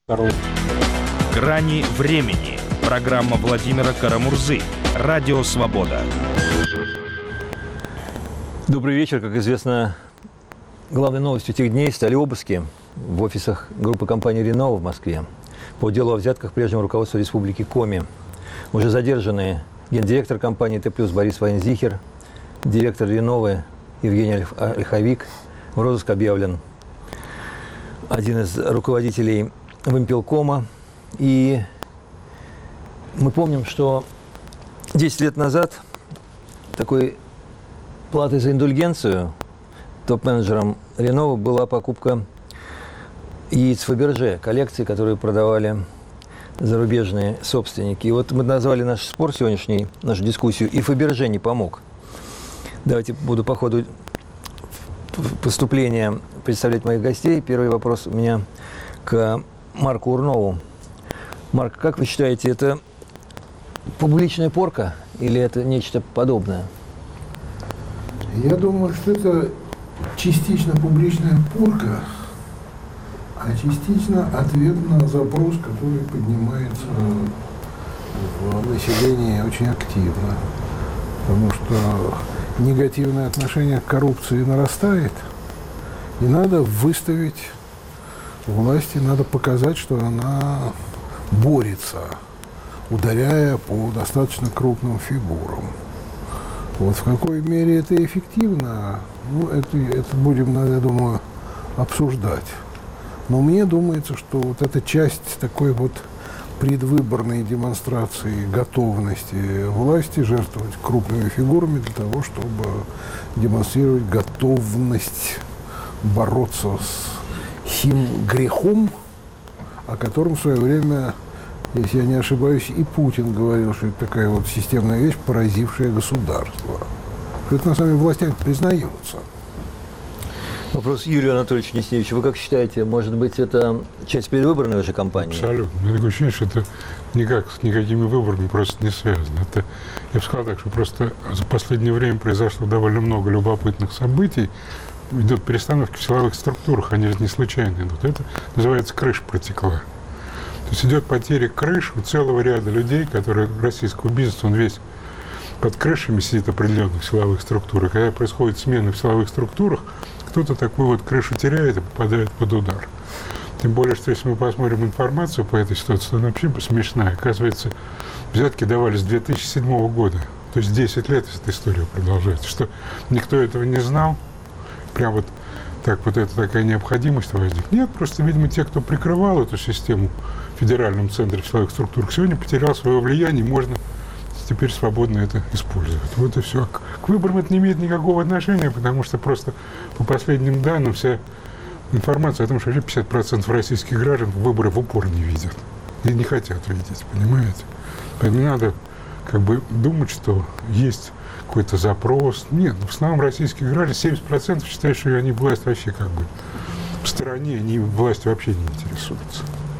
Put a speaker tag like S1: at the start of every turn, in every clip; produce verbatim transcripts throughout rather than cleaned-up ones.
S1: Грани времени. Программа Владимира Карамурзы. Радио Свобода.
S2: Добрый вечер. Как известно, главной новостью этих дней стали обыски в офисах группы компании «Рено» в Москве по делу о взятках прежнего руководства Республики Коми. Уже задержаны гендиректор компании «Т+» Борис Вайнзихер, директор «Рено» Евгений Ольховик. В розыск объявлен один из руководителей Вымпелкома. И мы помним, что десять лет назад такой платой за индульгенцию топ-менеджером Рено была покупка яиц Фаберже, коллекции, которые продавали зарубежные собственники. И вот мы назвали наш спор сегодняшний, нашу дискуссию «И Фаберже не помог». Давайте буду по ходу поступления представлять моих гостей. Первый вопрос у меня к Марку Урнову. Марк, как вы считаете, это публичная порка или это нечто подобное?
S3: Я думаю, что это частично публичная порка, а частично ответ на запрос, который поднимается в населении очень активно. Потому что негативное отношение к коррупции нарастает, и надо выставить власти, надо показать, что она борется, ударяя по достаточно крупным фигурам. Вот в какой мере это эффективно, ну, это, это будем, я думаю, обсуждать. Но мне думается, что вот эта часть такой вот предвыборной демонстрации готовности власти жертвовать крупными фигурами для того, чтобы демонстрировать готовность бороться с сим грехом, о котором в свое время, если я не ошибаюсь, и Путин говорил, что это такая вот системная вещь, поразившая государство. Что это на самом деле властями признается.
S2: Вопрос Юрию Анатольевичу Несневичу. Вы как считаете, может быть, это часть предвыборной уже кампании?
S4: Абсолютно. У меня такое ощущение, что это никак с никакими выборами просто не связано. Это, я бы сказал так, что просто за последнее время произошло довольно много любопытных событий. Идет перестановки в силовых структурах, они же не случайно идут. Это называется крыша протекла. То есть идет потеря крыш у целого ряда людей, которые российского бизнеса, он весь под крышами сидит определенных силовых структур. И когда происходит смена в силовых структурах, кто-то такую вот крышу теряет и попадает под удар. Тем более, что если мы посмотрим информацию по этой ситуации, то она вообще смешная. Оказывается, взятки давались с две тысячи седьмого года. То есть десять лет эта история продолжается. Что никто этого не знал. Прям вот так вот это такая необходимость возникла. Нет, просто, видимо, те, кто прикрывал эту систему в федеральном центре силовых структур, сегодня потерял свое влияние, можно теперь свободно это использовать. Вот и все. К выборам это не имеет никакого отношения, потому что просто по последним данным вся информация о том, что вообще пятьдесят процентов российских граждан выборы в упор не видят. И не хотят видеть, понимаете? Поэтому не надо как бы думать, что есть какой-то запрос. Нет, в основном российских граждан семьдесят процентов считают, что они власть вообще как бы в стороне, они властью вообще не интересуются.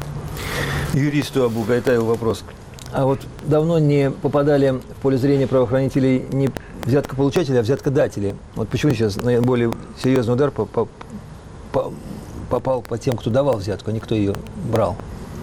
S2: Юристу Абу Гайтаеву вопрос. А вот давно не попадали в поле зрения правоохранителей не взяткополучатели, а взяткодатели. Вот почему сейчас наиболее серьезный удар по, по, по, попал по тем, кто давал взятку, а не кто ее брал?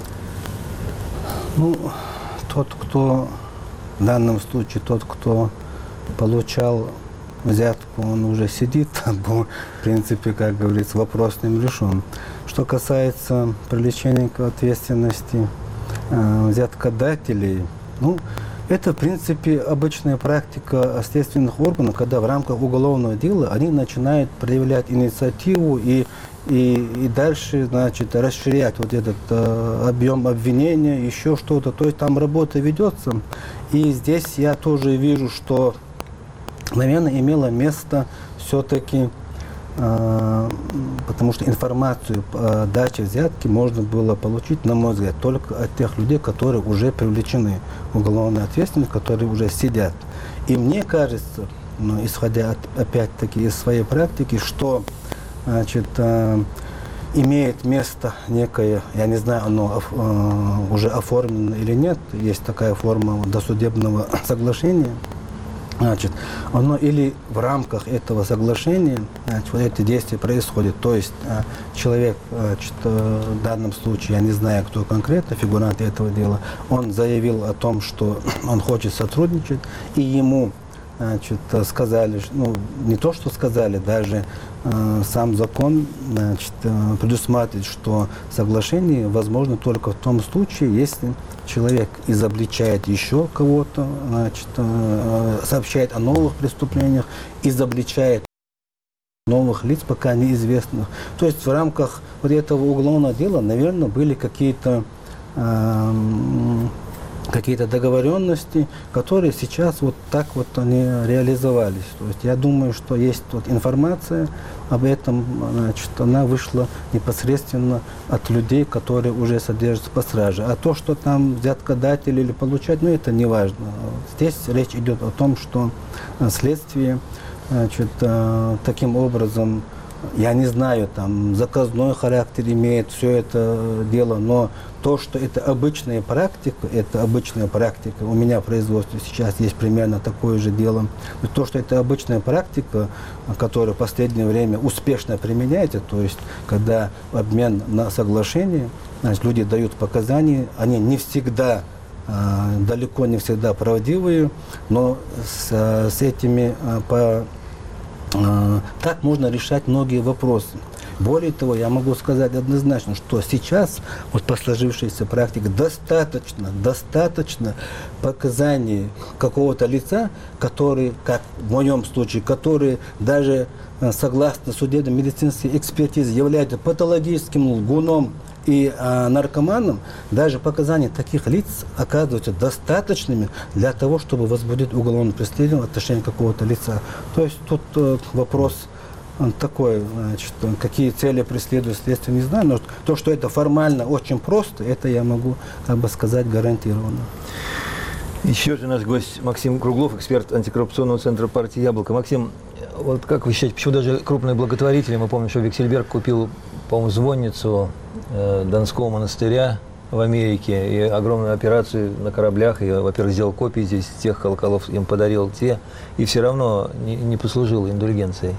S5: Ну, тот, кто в данном случае, тот, кто получал взятку, он уже сидит, в принципе, как говорится, вопрос с ним решен. Что касается привлечения к ответственности э, взяткодателей, ну, это, в принципе, обычная практика следственных органов, когда в рамках уголовного дела они начинают проявлять инициативу и, и, и дальше, значит, расширять вот этот э, объем обвинения, еще что-то. То есть там работа ведется. И здесь я тоже вижу, что, наверное, имело место все-таки, э, потому что информацию о даче взятки можно было получить, на мой взгляд, только от тех людей, которые уже привлечены в уголовную ответственность, которые уже сидят. И мне кажется, ну, исходя от, опять-таки из своей практики, что, значит, э, имеет место некое, я не знаю, оно э, уже оформлено или нет, есть такая форма досудебного соглашения, Значит, оно или в рамках этого соглашения, значит, вот эти действия происходят. То есть а, человек, значит, в данном случае, я не знаю, кто конкретно, фигурант этого дела, он заявил о том, что он хочет сотрудничать, и ему, значит, сказали, ну, не то, что сказали, даже э, сам закон, значит, э, предусматривает, что соглашение возможно только в том случае, если человек изобличает еще кого-то, значит, э, сообщает о новых преступлениях, изобличает новых лиц, пока неизвестных. То есть в рамках вот этого уголовного дела, наверное, были какие-то э, какие-то договоренности, которые сейчас вот так вот они реализовались. То есть я думаю, что есть вот информация об этом, значит, она вышла непосредственно от людей, которые уже содержатся по страже. А то, что там взяткодатель или получать, ну это не важно. Здесь речь идет о том, что следствие, значит, таким образом, я не знаю, там заказной характер имеет все это дело, но то, что это обычная практика, это обычная практика, у меня в производстве сейчас есть примерно такое же дело, но то, что это обычная практика, которая в последнее время успешно применяется, то есть когда обмен на соглашение, значит, люди дают показания, они не всегда, далеко не всегда правдивые, но с, с этими по так можно решать многие вопросы. Более того, я могу сказать однозначно, что сейчас, вот по сложившейся практике, достаточно, достаточно показаний какого-то лица, который, как в моем случае, который даже согласно судебно-медицинской экспертизе является патологическим лгуном и а, наркоманом, даже показания таких лиц оказываются достаточными для того, чтобы возбудить уголовное преследование в отношении какого-то лица. То есть тут э, вопрос он такой, значит, какие цели преследует следствие, не знаю, но то, что это формально очень просто, это я могу, как бы сказать, гарантированно.
S2: Еще же наш гость Максим Круглов, эксперт антикоррупционного центра партии «Яблоко». Максим, вот как вы считаете, почему даже крупные благотворители, мы помним, что Виксельберг купил, по-моему, звонницу э, Донского монастыря в Америке, и огромную операцию на кораблях, и, во-первых, сделал копии здесь тех колоколов, им подарил те, и все равно не, не послужил индульгенцией.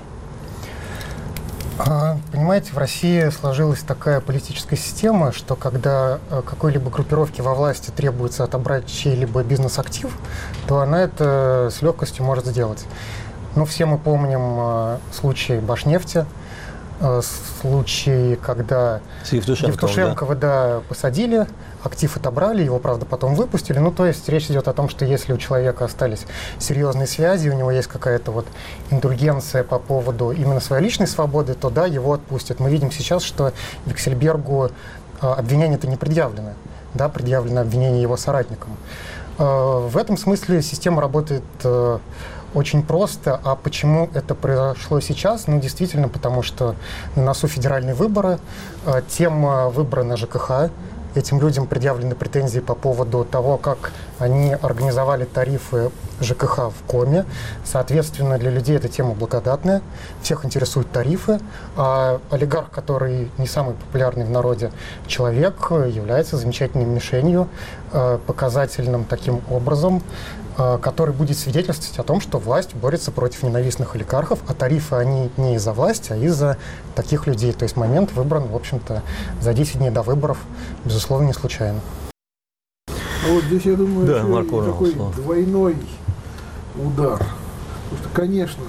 S6: Понимаете, в России сложилась такая политическая система, что когда какой-либо группировке во власти требуется отобрать чей-либо бизнес-актив, то она это с легкостью может сделать. Ну, все мы помним случай Башнефти, случай, когда Евтушенкова, да, посадили, актив отобрали, его, правда, потом выпустили. Ну, то есть речь идет о том, что если у человека остались серьезные связи, у него есть какая-то вот индульгенция по поводу именно своей личной свободы, то да, его отпустят. Мы видим сейчас, что Виксельбергу обвинения-то не предъявлены, да, предъявлено обвинение его соратникам. В этом смысле система работает очень просто. А почему это произошло сейчас? Ну, действительно, потому что на носу федеральные выборы, тема выбора на ЖКХ, этим людям предъявлены претензии по поводу того, как они организовали тарифы ЖКХ в Коме. Соответственно, для людей эта тема благодатная, всех интересуют тарифы, а олигарх, который не самый популярный в народе человек, является замечательной мишенью, показательным таким образом, который будет свидетельствовать о том, что власть борется против ненавистных олигархов, а тарифы они не из-за власти, а из-за таких людей. То есть момент выбран, в общем-то, за десять дней до выборов, безусловно, не случайно.
S3: А вот здесь, я думаю,
S2: да,
S3: еще
S2: Марко,
S3: такой
S2: слово.
S3: двойной удар. Потому что, конечно,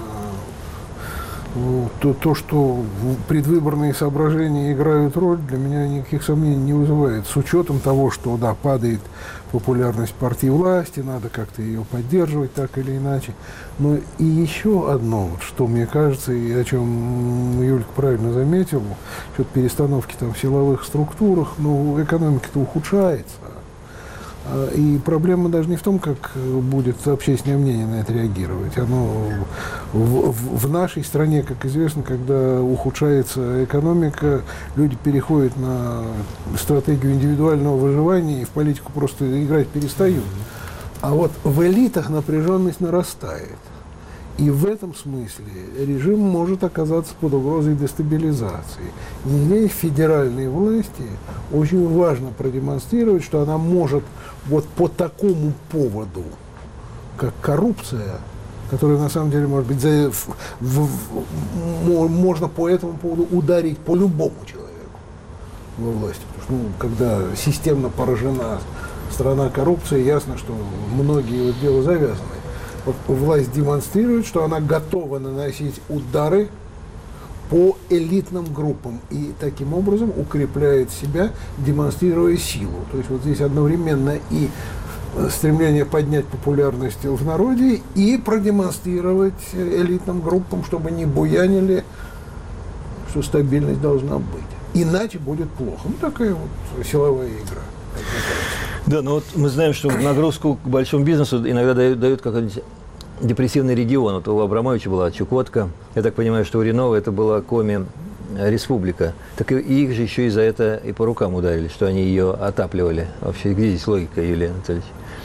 S3: то, то, что предвыборные соображения играют роль, для меня никаких сомнений не вызывает. С учетом того, что, да, падает популярность партии власти, надо как-то ее поддерживать так или иначе. Но и еще одно, что мне кажется, и о чем Юлька правильно заметила, что перестановки там в силовых структурах, ну, экономика-то ухудшается. И проблема даже не в том, как будет общественное мнение на это реагировать. Оно в, в, в нашей стране, как известно, когда ухудшается экономика, люди переходят на стратегию индивидуального выживания и в политику просто играть перестают. А вот в элитах напряженность нарастает. И в этом смысле режим может оказаться под угрозой дестабилизации. И здесь федеральной власти очень важно продемонстрировать, что она может вот по такому поводу, как коррупция, которая на самом деле, может быть, за, в, в, в, можно по этому поводу ударить по любому человеку во власти. Потому что, ну, когда системно поражена страна коррупции, ясно, что многие вот дела завязаны. Вот власть демонстрирует, что она готова наносить удары по элитным группам и таким образом укрепляет себя, демонстрируя силу. То есть вот здесь одновременно и стремление поднять популярность в народе и продемонстрировать элитным группам, чтобы не буянили, что стабильность должна быть. Иначе будет плохо. Ну, такая вот силовая игра.
S2: Да, но вот мы знаем, что нагрузку к большому бизнесу иногда дают, дают какой-нибудь депрессивный регион. Вот у Абрамовича была Чукотка. Я так понимаю, что у Ренова это была Коми Республика. Так и их же еще и за это и по рукам ударили, что они ее отапливали. Вообще, где здесь логика, Юлия Анатольевич?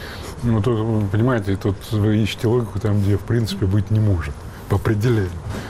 S4: Ну, тут, вы понимаете, тут вы ищете логику там, где, в принципе, быть не может, по определению.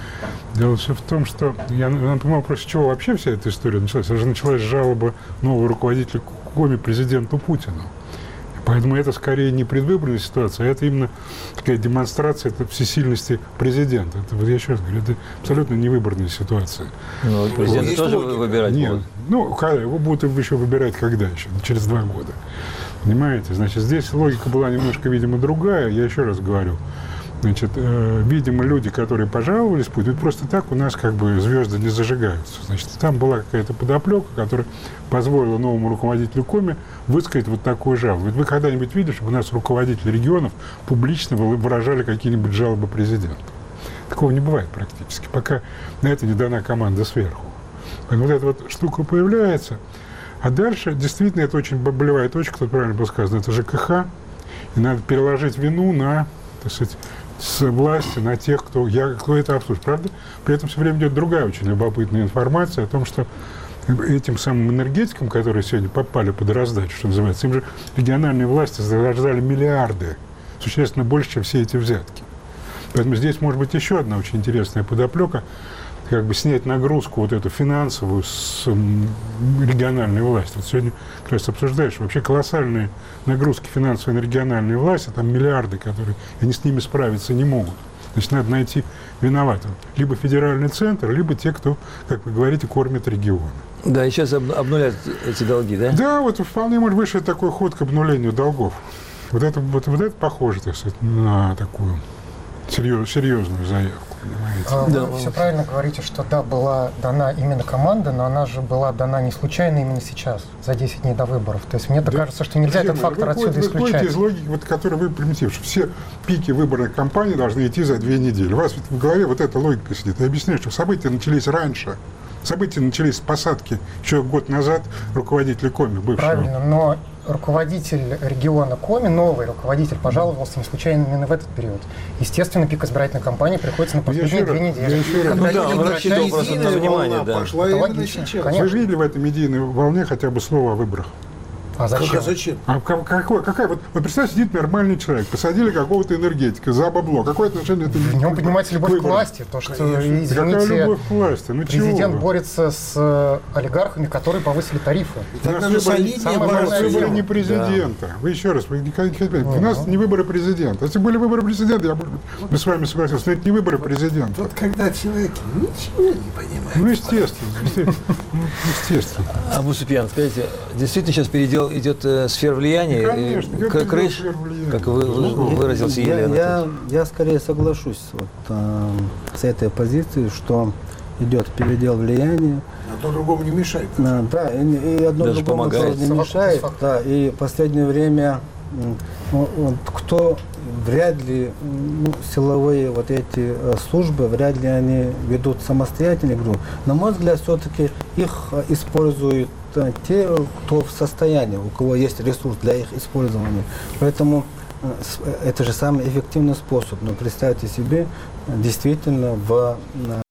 S4: Дело все в том, что, я напомню, просто с чего вообще вся эта история началась. Это же началась жалоба нового руководителя Коми президенту Путину. Поэтому это скорее не предвыборная ситуация, а это именно такая демонстрация это всесильности президента. Это, вот я еще раз говорю, это абсолютно невыборная ситуация.
S2: Ну, президента тоже выбирать
S4: Нет,
S2: будут?
S4: ну, его будут еще выбирать когда еще? Через два года. Понимаете? Значит, здесь логика была немножко, видимо, другая. Я еще раз говорю. Значит, э, видимо, люди, которые пожаловались, ведь просто так у нас как бы звезды не зажигаются. Значит, там была какая-то подоплека, которая позволила новому руководителю Коми высказать вот такую жалобу. Ведь вы когда-нибудь видели, чтобы у нас руководители регионов публично выражали какие-нибудь жалобы президенту? Такого не бывает практически, пока на это не дана команда сверху. Поэтому вот эта вот штука появляется. А дальше, действительно, это очень болевая точка, тут правильно было сказано, это ЖКХ, и надо переложить вину на, так сказать, с власти на тех, кто, я, кто это обслуживает. Правда? При этом все время идет другая очень любопытная информация о том, что этим самым энергетикам, которые сегодня попали под раздачу, что называется, им же региональные власти зарождали миллиарды, существенно больше, чем все эти взятки. Поэтому здесь может быть еще одна очень интересная подоплека, как бы снять нагрузку вот эту финансовую с региональной власти. Вот сегодня, как раз обсуждаешь, вообще колоссальные нагрузки финансовой на региональные власти, там миллиарды, которые, они с ними справиться не могут. Значит, надо найти виноватого. Либо федеральный центр, либо те, кто, как вы говорите, кормит регионы.
S2: Да, и сейчас об, обнулят эти долги, да?
S4: Да, вот вполне может быть, что это такой ход к обнулению долгов. Вот это, вот, вот это похоже, так сказать, на такую серьез, серьезную заявку.
S6: А,
S2: да.
S6: Вы все правильно говорите, что да, была дана именно команда, но она же была дана не случайно именно сейчас, за десять дней до выборов. То есть мне да. кажется, что нельзя этот фактор
S4: вы
S6: отсюда
S4: вы
S6: исключать.
S4: Вы из логики, вот, которой вы примитив, что все пики выборной кампании должны идти за две недели. У вас ведь в голове вот эта логика сидит. Я объясняю, что события начались раньше. События начались с посадки еще год назад руководителя Коми, бывшего.
S6: Правильно, но руководитель региона Коми, новый руководитель, пожаловался не случайно именно в этот период. Естественно, пик избирательной кампании приходится на последние две недели.
S2: Ну да, он рассчитывал просто на внимание, да.
S3: Пошла
S6: Это
S3: именно
S6: логично,
S3: сейчас.
S6: конечно.
S4: Вы видели в этой медийной волне хотя бы слово о выборах?
S6: А зачем?
S3: А зачем?
S4: А какой, какая, вот, вот представьте, сидит нормальный человек, посадили какого-то энергетика за бабло. Какое отношение это
S6: В нем поднимается любовь к
S4: выборам?
S6: власти. То, что,
S4: Конечно. Какая
S6: извините,
S4: любовь к власти? Ну,
S6: президент
S4: чего вы?
S6: борется с э, олигархами, которые повысили тарифы.
S4: У нас
S3: Тогда
S4: выборы,
S3: солиднее
S4: самое
S6: была
S4: главное, выборы
S6: тема.
S4: не президента. Вы еще раз, вы никогда не хотите.
S6: Ну,
S4: У нас
S6: ну.
S4: не выборы президента. Если были выборы президента, я бы бы с вами согласился. Но это не выборы президента.
S3: Вот когда человек ничего не понимает.
S4: Ну, естественно. Естественно. Ну, естественно.
S2: Абу Суфьян, скажите, действительно сейчас передел идет э, сфер влияния,
S4: Конечно,
S2: э,
S4: это
S2: к- крыш,
S4: сфер влияния.
S2: как вы, вы- выразился
S5: я,
S2: Елена.
S5: я, я скорее соглашусь вот, э, с этой позицией, что идет передел влияния.
S3: Одно другому не мешает.
S5: А, да, и, и одно
S2: Даже
S5: другому
S2: помогает.
S5: тоже не мешает. Да, и в последнее время м, ну, вот, кто вряд ли м, ну, силовые вот эти э, службы, вряд ли они ведут самостоятельно игру. На мой взгляд, все-таки их э, используют э, те, кто в состоянии, у кого есть ресурс для их использования. Поэтому э, с- э, это же самый эффективный способ. Но представьте себе, э, действительно в э,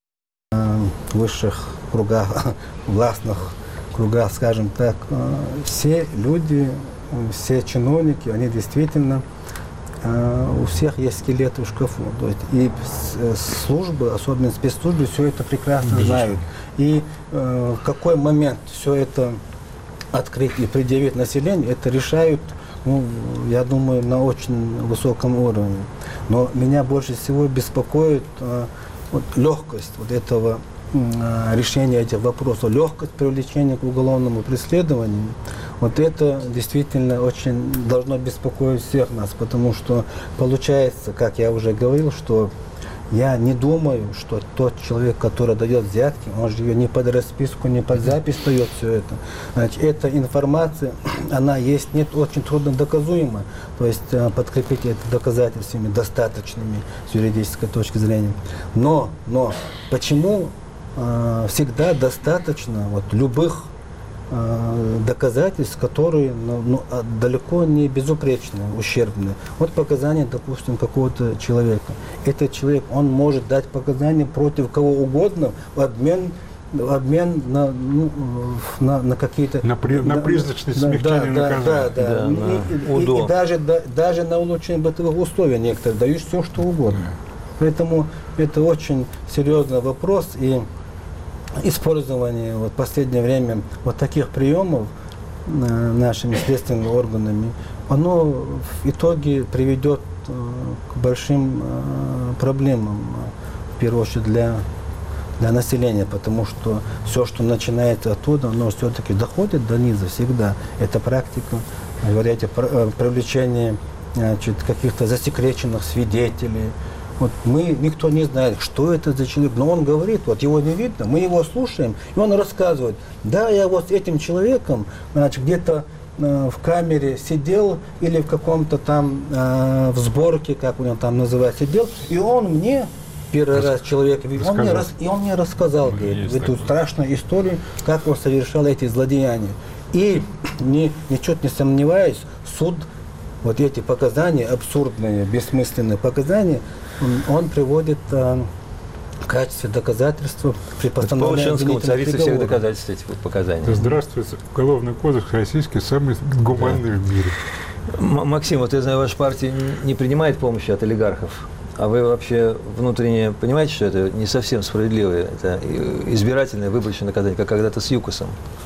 S5: высших кругах, властных кругах, скажем так, э, все люди, э, все чиновники, они действительно, э, у всех есть скелеты в шкафу. То есть и с- э, службы, особенно спецслужбы, все это прекрасно знают. И э, в какой момент все это открыть и предъявить населению, это решают ну, я думаю, на очень высоком уровне. Но меня больше всего беспокоит э, вот, легкость вот этого э, решения этих вопросов, легкость привлечения к уголовному преследованию. Вот это действительно очень должно беспокоить всех нас, потому что получается, как я уже говорил, что я не думаю, что тот человек, который дает взятки, он же ее не под расписку, не под запись дает все это. Значит, эта информация, она есть, нет, очень трудно доказуема. То есть подкрепить это доказательствами достаточными с юридической точки зрения. Но, но почему э, всегда достаточно вот, любых доказательств, которые ну, ну, далеко не безупречные, ущербные. Вот показания, допустим, какого-то человека. Этот человек, он может дать показания против кого угодно в обмен, в обмен на, ну, на, на какие-то...
S4: На, при, на, на призрачность смягчения
S5: да,
S4: наказания.
S5: Да, да, да.
S2: Да,
S5: и, и, и, и даже, да, даже на улучшение бытовых условий некоторые дают все, что угодно. Поэтому это очень серьезный вопрос. И использование вот, в последнее время вот таких приемов э, нашими следственными органами, оно в итоге приведет э, к большим э, проблемам, в первую очередь для, для населения, потому что все, что начинается оттуда, оно все-таки доходит до низа всегда. Это практика, говорите, привлечение каких-то засекреченных свидетелей. Вот мы, никто не знает, что это за человек, но он говорит, вот его не видно, мы его слушаем, и он рассказывает, да, я вот с этим человеком, значит, где-то э, в камере сидел или в каком-то там э, в сборке, как у него там называется, сидел, и он мне первый Рас... раз человек видел, он мне рас... и он мне рассказал говорит, эту страшную историю, как он совершал эти злодеяния. И ни, ничуть не сомневаюсь, суд вот эти показания, абсурдные, бессмысленные показания, он, он приводит а, в качестве доказательства при постановлении
S2: обвинительного царица всех доказательств этих показаний.
S4: Да здравствуйте. Уголовный кодекс российский самый гуманный да. в мире.
S2: М- Максим, вот я знаю, ваша партия не принимает помощи от олигархов. А вы вообще внутренне понимаете, что это не совсем справедливое, это избирательное выборочное наказание, как когда-то с ЮКОСом?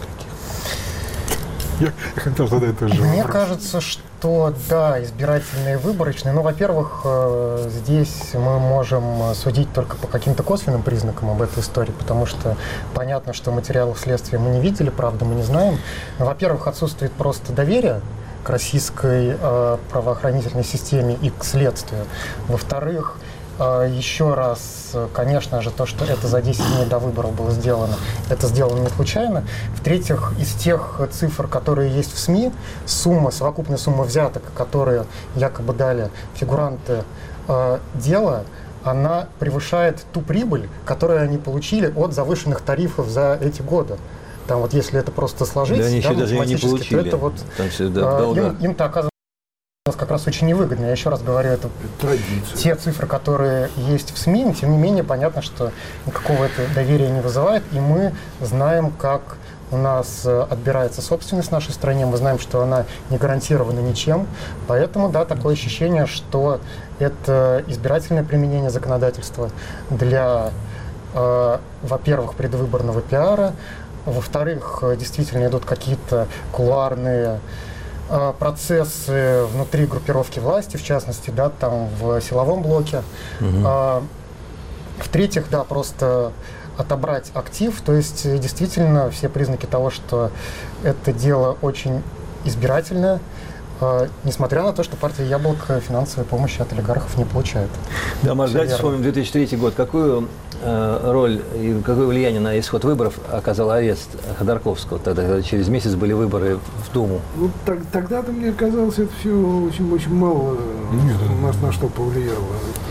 S4: Я хотел задать тоже вопрос.
S6: Мне кажется, что да, избирательные, выборочные. Ну, во-первых, здесь мы можем судить только по каким-то косвенным признакам об этой истории, потому что понятно, что материалов следствия мы не видели, правда, мы не знаем. Во-первых, отсутствует просто доверие к российской э, правоохранительной системе и к следствию. Во-вторых, э, еще раз, конечно же, то, что это за десять дней до выборов было сделано, это сделано не случайно. В-третьих, из тех цифр, которые есть в СМИ, сумма, совокупная сумма взяток, которые якобы дали фигуранты э, дела, она превышает ту прибыль, которую они получили от завышенных тарифов за эти годы. Там вот если это просто сложить,
S2: да, они
S6: да,
S2: еще даже не получили.
S6: То это вот,
S2: там все, да,
S6: э, им, им-то оказывается как раз очень невыгодно. Я еще раз говорю, это
S3: традиция.
S6: Те цифры, которые есть в СМИ, но тем не менее понятно, что никакого это доверия не вызывает, и мы знаем, как у нас отбирается собственность в нашей стране, мы знаем, что она не гарантирована ничем, поэтому, да, такое ощущение, что это избирательное применение законодательства для, э, во-первых, предвыборного пиара, во-вторых, действительно идут какие-то кулуарные э, процессы внутри группировки власти, в частности, да, там в силовом блоке. Угу. Э, в-третьих, да, просто отобрать актив, то есть действительно все признаки того, что это дело очень избирательное, э, несмотря на то, что партия «Яблоко» финансовой помощи от олигархов не получает.
S2: Да, Маш, давайте вспомним две тысячи третий год. Какую э, роль и какое влияние на исход выборов оказал арест Ходорковского, тогда, когда через месяц были выборы в Думу?
S3: Ну, так, тогда-то мне казалось, это все очень-очень мало Нет, у нас на что повлияло.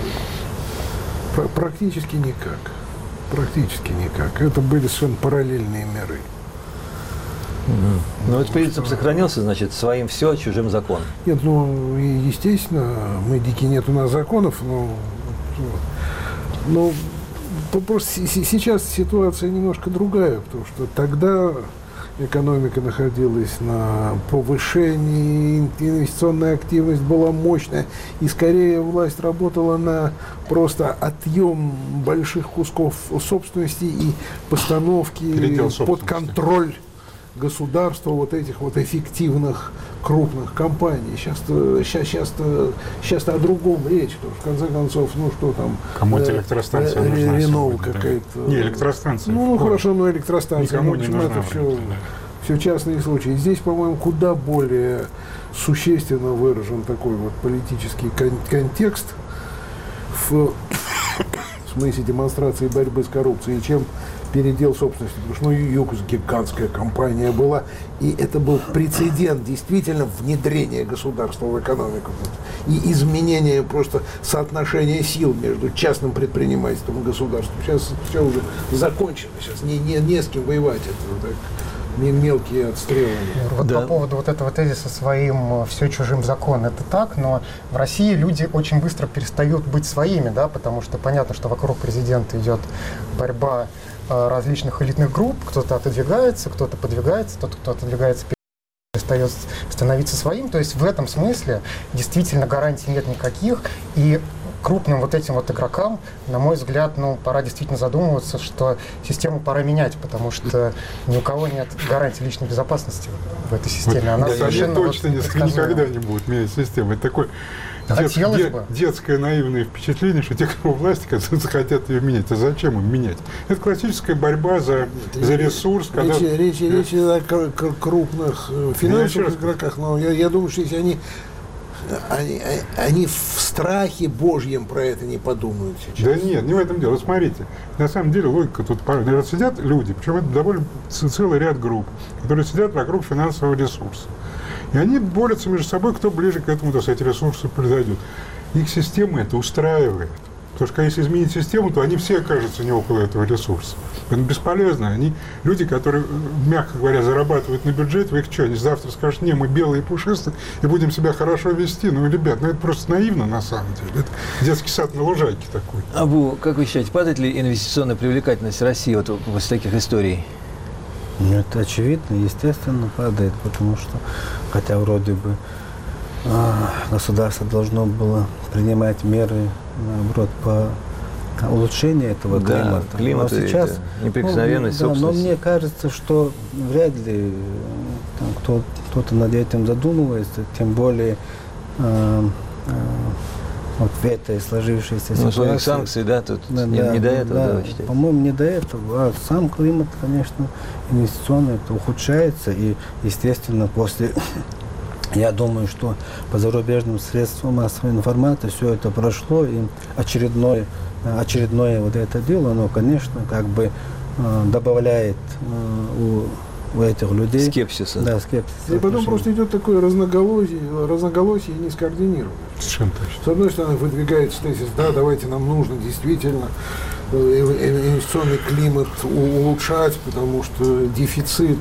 S3: Практически никак. Практически никак. Это были совершенно параллельные миры.
S2: Угу. Ну, вот принцип сохранился, значит, своим все, чужим закон.
S3: Нет, ну, естественно, мы дикие, нет у нас законов, но, но просто сейчас ситуация немножко другая, потому что тогда экономика находилась на повышении, инвестиционная активность была мощная, и скорее власть работала на просто отъем больших кусков собственности и постановки под контроль государства вот этих вот эффективных крупных компаний. Сейчас-то, сейчас, сейчас-то, сейчас-то о другом речь. Потому что, в конце концов, ну что там...
S4: Кому-то электростанция
S3: э,
S4: нужна
S3: Ренова
S4: сегодня,
S3: какая-то.
S4: Да. Не, электростанция.
S3: Ну, ну хорошо, но электростанция.
S4: Никому
S3: ну,
S4: не
S3: общем,
S4: нужна.
S3: это все, да. все частные случаи. Здесь, по-моему, куда более существенно выражен такой вот политический кон- контекст в, в смысле демонстрации борьбы с коррупцией, чем передел собственности. Потому что, ну, ЮКОС гигантская компания была, и это был прецедент действительно внедрения государства в экономику и изменения просто соотношения сил между частным предпринимательством и государством. Сейчас все уже закончено, сейчас не, не, не с кем воевать. Это так, мелкие отстрелы.
S6: Вот
S2: да.
S6: По поводу вот этого тезиса своим «все чужим закон» — это так, но в России люди очень быстро перестают быть своими, да, потому что понятно, что вокруг президента идет борьба различных элитных групп, кто-то отодвигается, кто-то подвигается, тот, кто отодвигается, перестает становиться своим. То есть в этом смысле действительно гарантий нет никаких, и крупным вот этим вот игрокам, на мой взгляд, ну, пора действительно задумываться, что систему пора менять, потому что ни у кого нет гарантии личной безопасности в этой системе. Она
S4: да,
S6: совершенно
S4: они точно
S6: вот
S4: не, никогда не будут менять систему. Это такое дет, дет, детское наивное впечатление, что те, кто у власти, хотят ее менять. А зачем им менять? Это классическая борьба за, Нет, за ресурс.
S3: Речь,
S4: когда...
S3: речь, речь идет о крупных финансовых игроках, но я, я думаю, что если они Они, они в страхе Божьем про это не подумают сейчас.
S4: Да нет, не в этом дело. Смотрите, на самом деле логика тут... Наверное, сидят люди, причем это довольно целый ряд групп, которые сидят вокруг финансового ресурса. И они борются между собой, кто ближе к этому, то эти ресурсы произойдут. Их система это устраивает. Потому что если изменить систему, то они все окажутся не около этого ресурса. Это бесполезно. Они, люди, которые, мягко говоря, зарабатывают на бюджет, вы их что, они завтра скажут: не, мы белые и пушистые, и будем себя хорошо вести. Ну, ребят, ну это просто наивно на самом деле. Это детский сад на лужайке такой.
S2: Абу, как вы считаете, падает ли инвестиционная привлекательность России вот после таких историй?
S5: Ну, это очевидно, естественно, падает, потому что, хотя вроде бы а, государство должно было принимать меры, наоборот, по улучшению этого
S2: да,
S5: климата.
S2: климат,
S5: но сейчас,
S2: неприкосновенность
S5: ну, да,
S2: собственности.
S5: Но мне кажется, что вряд ли там, кто, кто-то над этим задумывается, тем более а, а, вот в этой сложившейся
S2: ну,
S5: ситуации.
S2: Санкции, да, тут
S5: да,
S2: не,
S5: да,
S2: не до этого,
S5: да,
S2: да, считаете?
S5: По-моему, не до этого. А сам климат, конечно, инвестиционный, это ухудшается. И, естественно, после... Я думаю, что по зарубежным средствам массовой информации все это прошло, и очередное, очередное вот это дело, оно, конечно, как бы добавляет у у этих людей.
S2: Скепсиса.
S5: Да, скепсиса.
S3: И потом просто идет такое разноголосие, разноголосие и нескоординированность.
S4: Совершенно точно.
S3: С одной стороны, выдвигается тезис: да, давайте, нам нужно действительно инвестиционный климат улучшать, потому что дефицит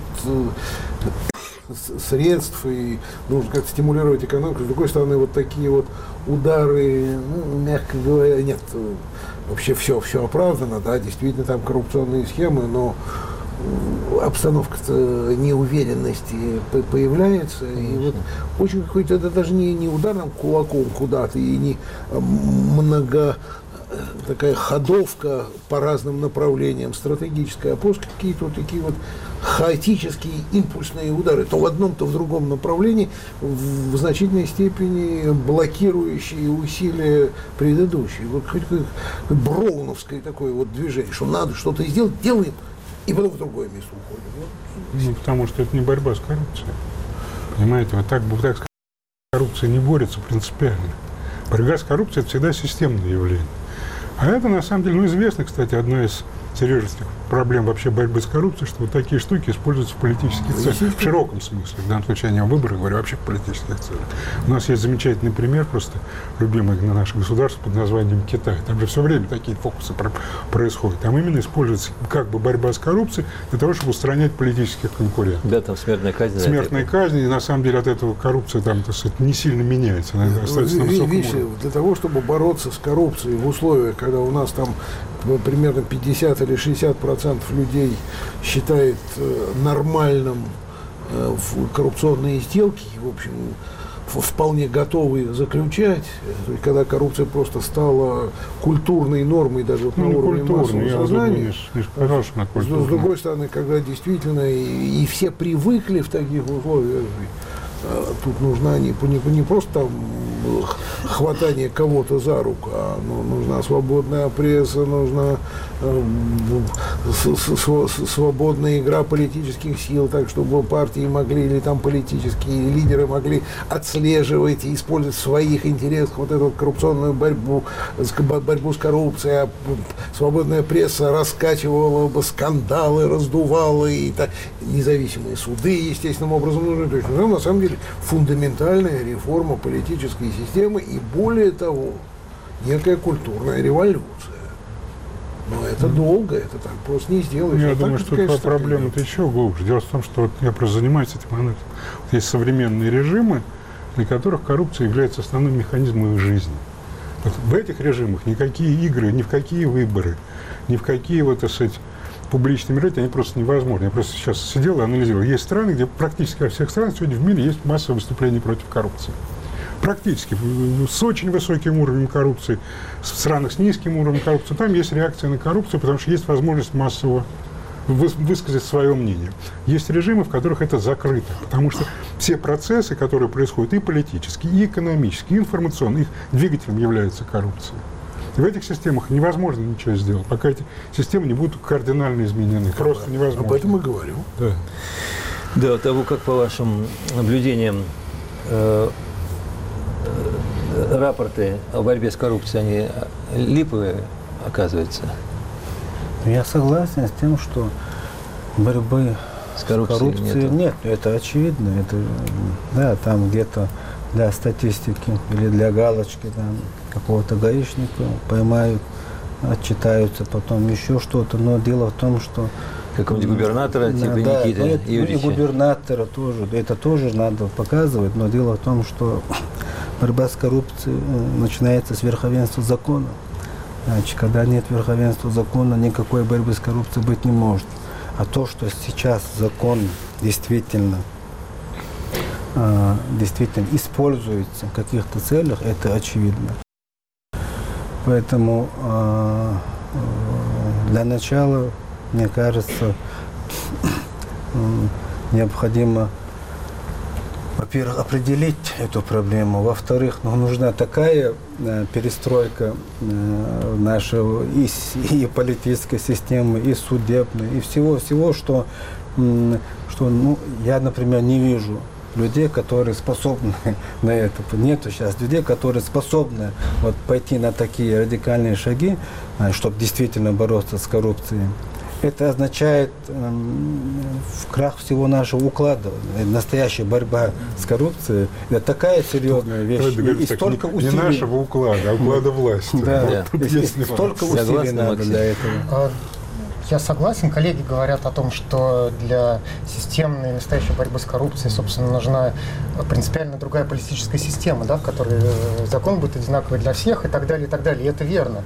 S3: средств, и нужно как-то стимулировать экономику. С другой стороны, вот такие вот удары, ну, мягко говоря, нет, вообще все, все оправдано, да, действительно там коррупционные схемы, но обстановка-то неуверенности появляется, и вот очень какой-то, это даже не, не ударным кулаком куда-то, и не много такая ходовка по разным направлениям стратегическая, а просто какие-то вот такие вот хаотические импульсные удары, то в одном, то в другом направлении, в значительной степени блокирующие усилия предыдущие. Вот хоть броуновское такое вот движение, что надо что-то сделать, делаем, и потом в другое место уходим.
S4: Ну, потому что это не борьба с коррупцией. Понимаете, вот так, вот так с коррупцией не борется принципиально. Борьба с коррупцией – это всегда системное явление. А это, на самом деле, ну, известно, кстати, одна из серьезных проблем вообще борьбы с коррупцией, что вот такие штуки используются в политических целях, в широком смысле. В данном случае я не о выборах говорю, а вообще в политических целях. У нас есть замечательный пример, просто любимый на наше государство, под названием Китай. Там же все время такие фокусы происходят. Там именно используется как бы борьба с коррупцией для того, чтобы устранять политических конкурентов.
S2: Да, там смертная казнь.
S4: Смертная казнь, и на самом деле от этого коррупция там, так сказать, не сильно меняется. Она остается на высоком уровне.
S3: Для того, чтобы бороться с коррупцией в условиях, когда у нас там примерно пятьдесят или шестьдесят процентов людей считает нормальным коррупционные сделки, в общем, вполне готовы заключать, то есть, когда коррупция просто стала культурной нормой даже вот,
S4: ну,
S3: на уровне массового сознания.
S4: С,
S3: с другой стороны, когда действительно и, и все привыкли в таких условиях жить, тут нужна не, не, не просто там хватание кого-то за руку, а ну, нужна свободная пресса, нужна э, с, с, с, свободная игра политических сил, так чтобы партии могли или там политические лидеры могли отслеживать и использовать в своих интересах вот эту коррупционную борьбу, борьбу с коррупцией, а свободная пресса раскачивала бы скандалы, раздувала и так, независимые суды естественным образом нужны. То есть, ну, на самом деле фундаментальная реформа политической системы и, более того, некая культурная революция. Но это mm. долго, это так просто не сделаешь.
S4: Я
S3: а
S4: думаю,
S3: так,
S4: что
S3: конечно,
S4: проблема-то еще глубже. Дело в том, что вот я просто занимаюсь этим анализом. Вот есть современные режимы, для которых коррупция является основным механизмом их жизни. Вот в этих режимах никакие игры, ни в какие выборы, ни в какие, вот, так сказать, публичные мероприятия, они просто невозможны. Я просто сейчас сидел и анализировал. Есть страны, где практически во всех странах сегодня в мире есть массовое выступление против коррупции. Практически. С очень высоким уровнем коррупции, в странах с низким уровнем коррупции, там есть реакция на коррупцию, потому что есть возможность массово высказать свое мнение. Есть режимы, в которых это закрыто, потому что все процессы, которые происходят и политические, и экономические, и информационные, их двигателем является коррупция. И в этих системах невозможно ничего сделать, пока эти системы не будут кардинально изменены. Просто невозможно.
S3: Об этом и говорю.
S2: Да. Да, того, как по вашим наблюдениям э, э, рапорты о борьбе с коррупцией, они липовые, оказывается?
S5: Я согласен с тем, что борьбы с коррупцией, с коррупцией нет, это очевидно. Это, да, там где-то для статистики или для галочки там какого-то гаишника поймают, отчитаются, потом еще что-то. Но дело в том, что...
S2: Какого-нибудь губернатора, типа
S5: да,
S2: Никиты Юрьевича.
S5: И губернатора тоже. Это тоже надо показывать. Но дело в том, что борьба с коррупцией начинается с верховенства закона. Значит, когда нет верховенства закона, никакой борьбы с коррупцией быть не может. А то, что сейчас закон действительно действительно используется в каких-то целях, это очевидно. Поэтому э, для начала, мне кажется, необходимо, во-первых, определить эту проблему, во-вторых, ну, нужна такая э, перестройка э, нашего и, и политической системы, и судебной, и всего-всего, что, э, что ну, я, например, не вижу людей, которые способны на это. Нету сейчас людей, которые способны вот, пойти на такие радикальные шаги, чтобы действительно бороться с коррупцией. Это означает эм, крах всего нашего уклада. Настоящая борьба с коррупцией – это такая серьезная вещь. И, и
S4: так,
S5: столько
S4: не,
S5: усилий.
S4: Не нашего уклада, а уклада власти.
S5: Да,
S4: вот,
S5: и, и столько усилий надо для этого.
S6: Я согласен, коллеги говорят о том, что для системной настоящей борьбы с коррупцией, собственно, нужна принципиально другая политическая система, да, в которой закон будет одинаковый для всех и так далее, и так далее. И это верно.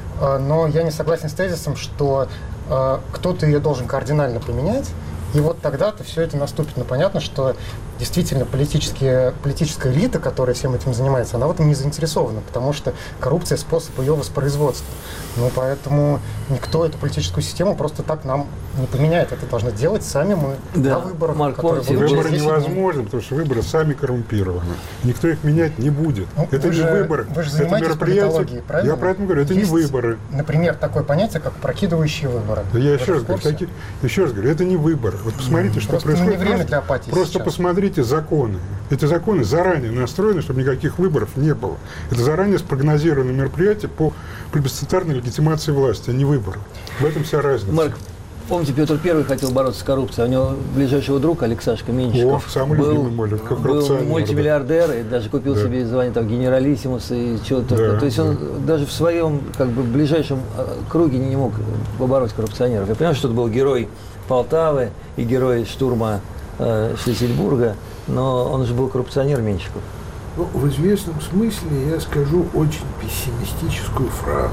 S6: Но я не согласен с тезисом, что кто-то ее должен кардинально поменять, и вот тогда-то все это наступит. Но понятно, что действительно политические, политическая элита, которая всем этим занимается, она в этом не заинтересована, потому что коррупция – способ ее воспроизводства. Ну, поэтому никто эту политическую систему просто так нам не поменяет. Это должны делать сами мы
S2: да.
S6: на выборах.
S2: Марк, помните,
S4: выборы невозможны, потому что выборы сами коррумпированы. Никто их менять не будет.
S6: Ну,
S4: это не
S6: же,
S4: выборы.
S6: Вы же
S4: это
S6: занимаетесь политологией, правильно?
S4: Я про это говорю. Это
S6: Есть,
S4: не выборы.
S6: Например, такое понятие, как прокидывающие выборы.
S4: Да я еще раз, говорю, таки, еще раз говорю, это не выборы. Вот посмотрите, что
S6: просто
S4: происходит.
S6: Не время для апатии
S4: Просто
S6: сейчас.
S4: посмотрите законы. Эти законы заранее настроены, чтобы никаких выборов не было. Это заранее спрогнозированное мероприятие по плебисцитарной легитимации власти, а не выборы. В этом вся разница.
S2: Марк, помните, Петр Первый хотел бороться с коррупцией, а у него ближайший друг Алексашка Меньшиков
S4: О, самый
S2: был,
S4: любимый мой, как
S2: был мультимиллиардер и даже купил
S4: да.
S2: себе звание там генералиссимус и чего-то.
S4: Да,
S2: То есть он
S4: да.
S2: даже в своем как бы ближайшем круге не мог побороть коррупционеров. Я понимаю, что это был герой Полтавы и герой штурма э, Шлиссельбурга, но он же был коррупционер Меньшиков.
S3: Ну, в известном смысле я скажу очень пессимистическую фразу.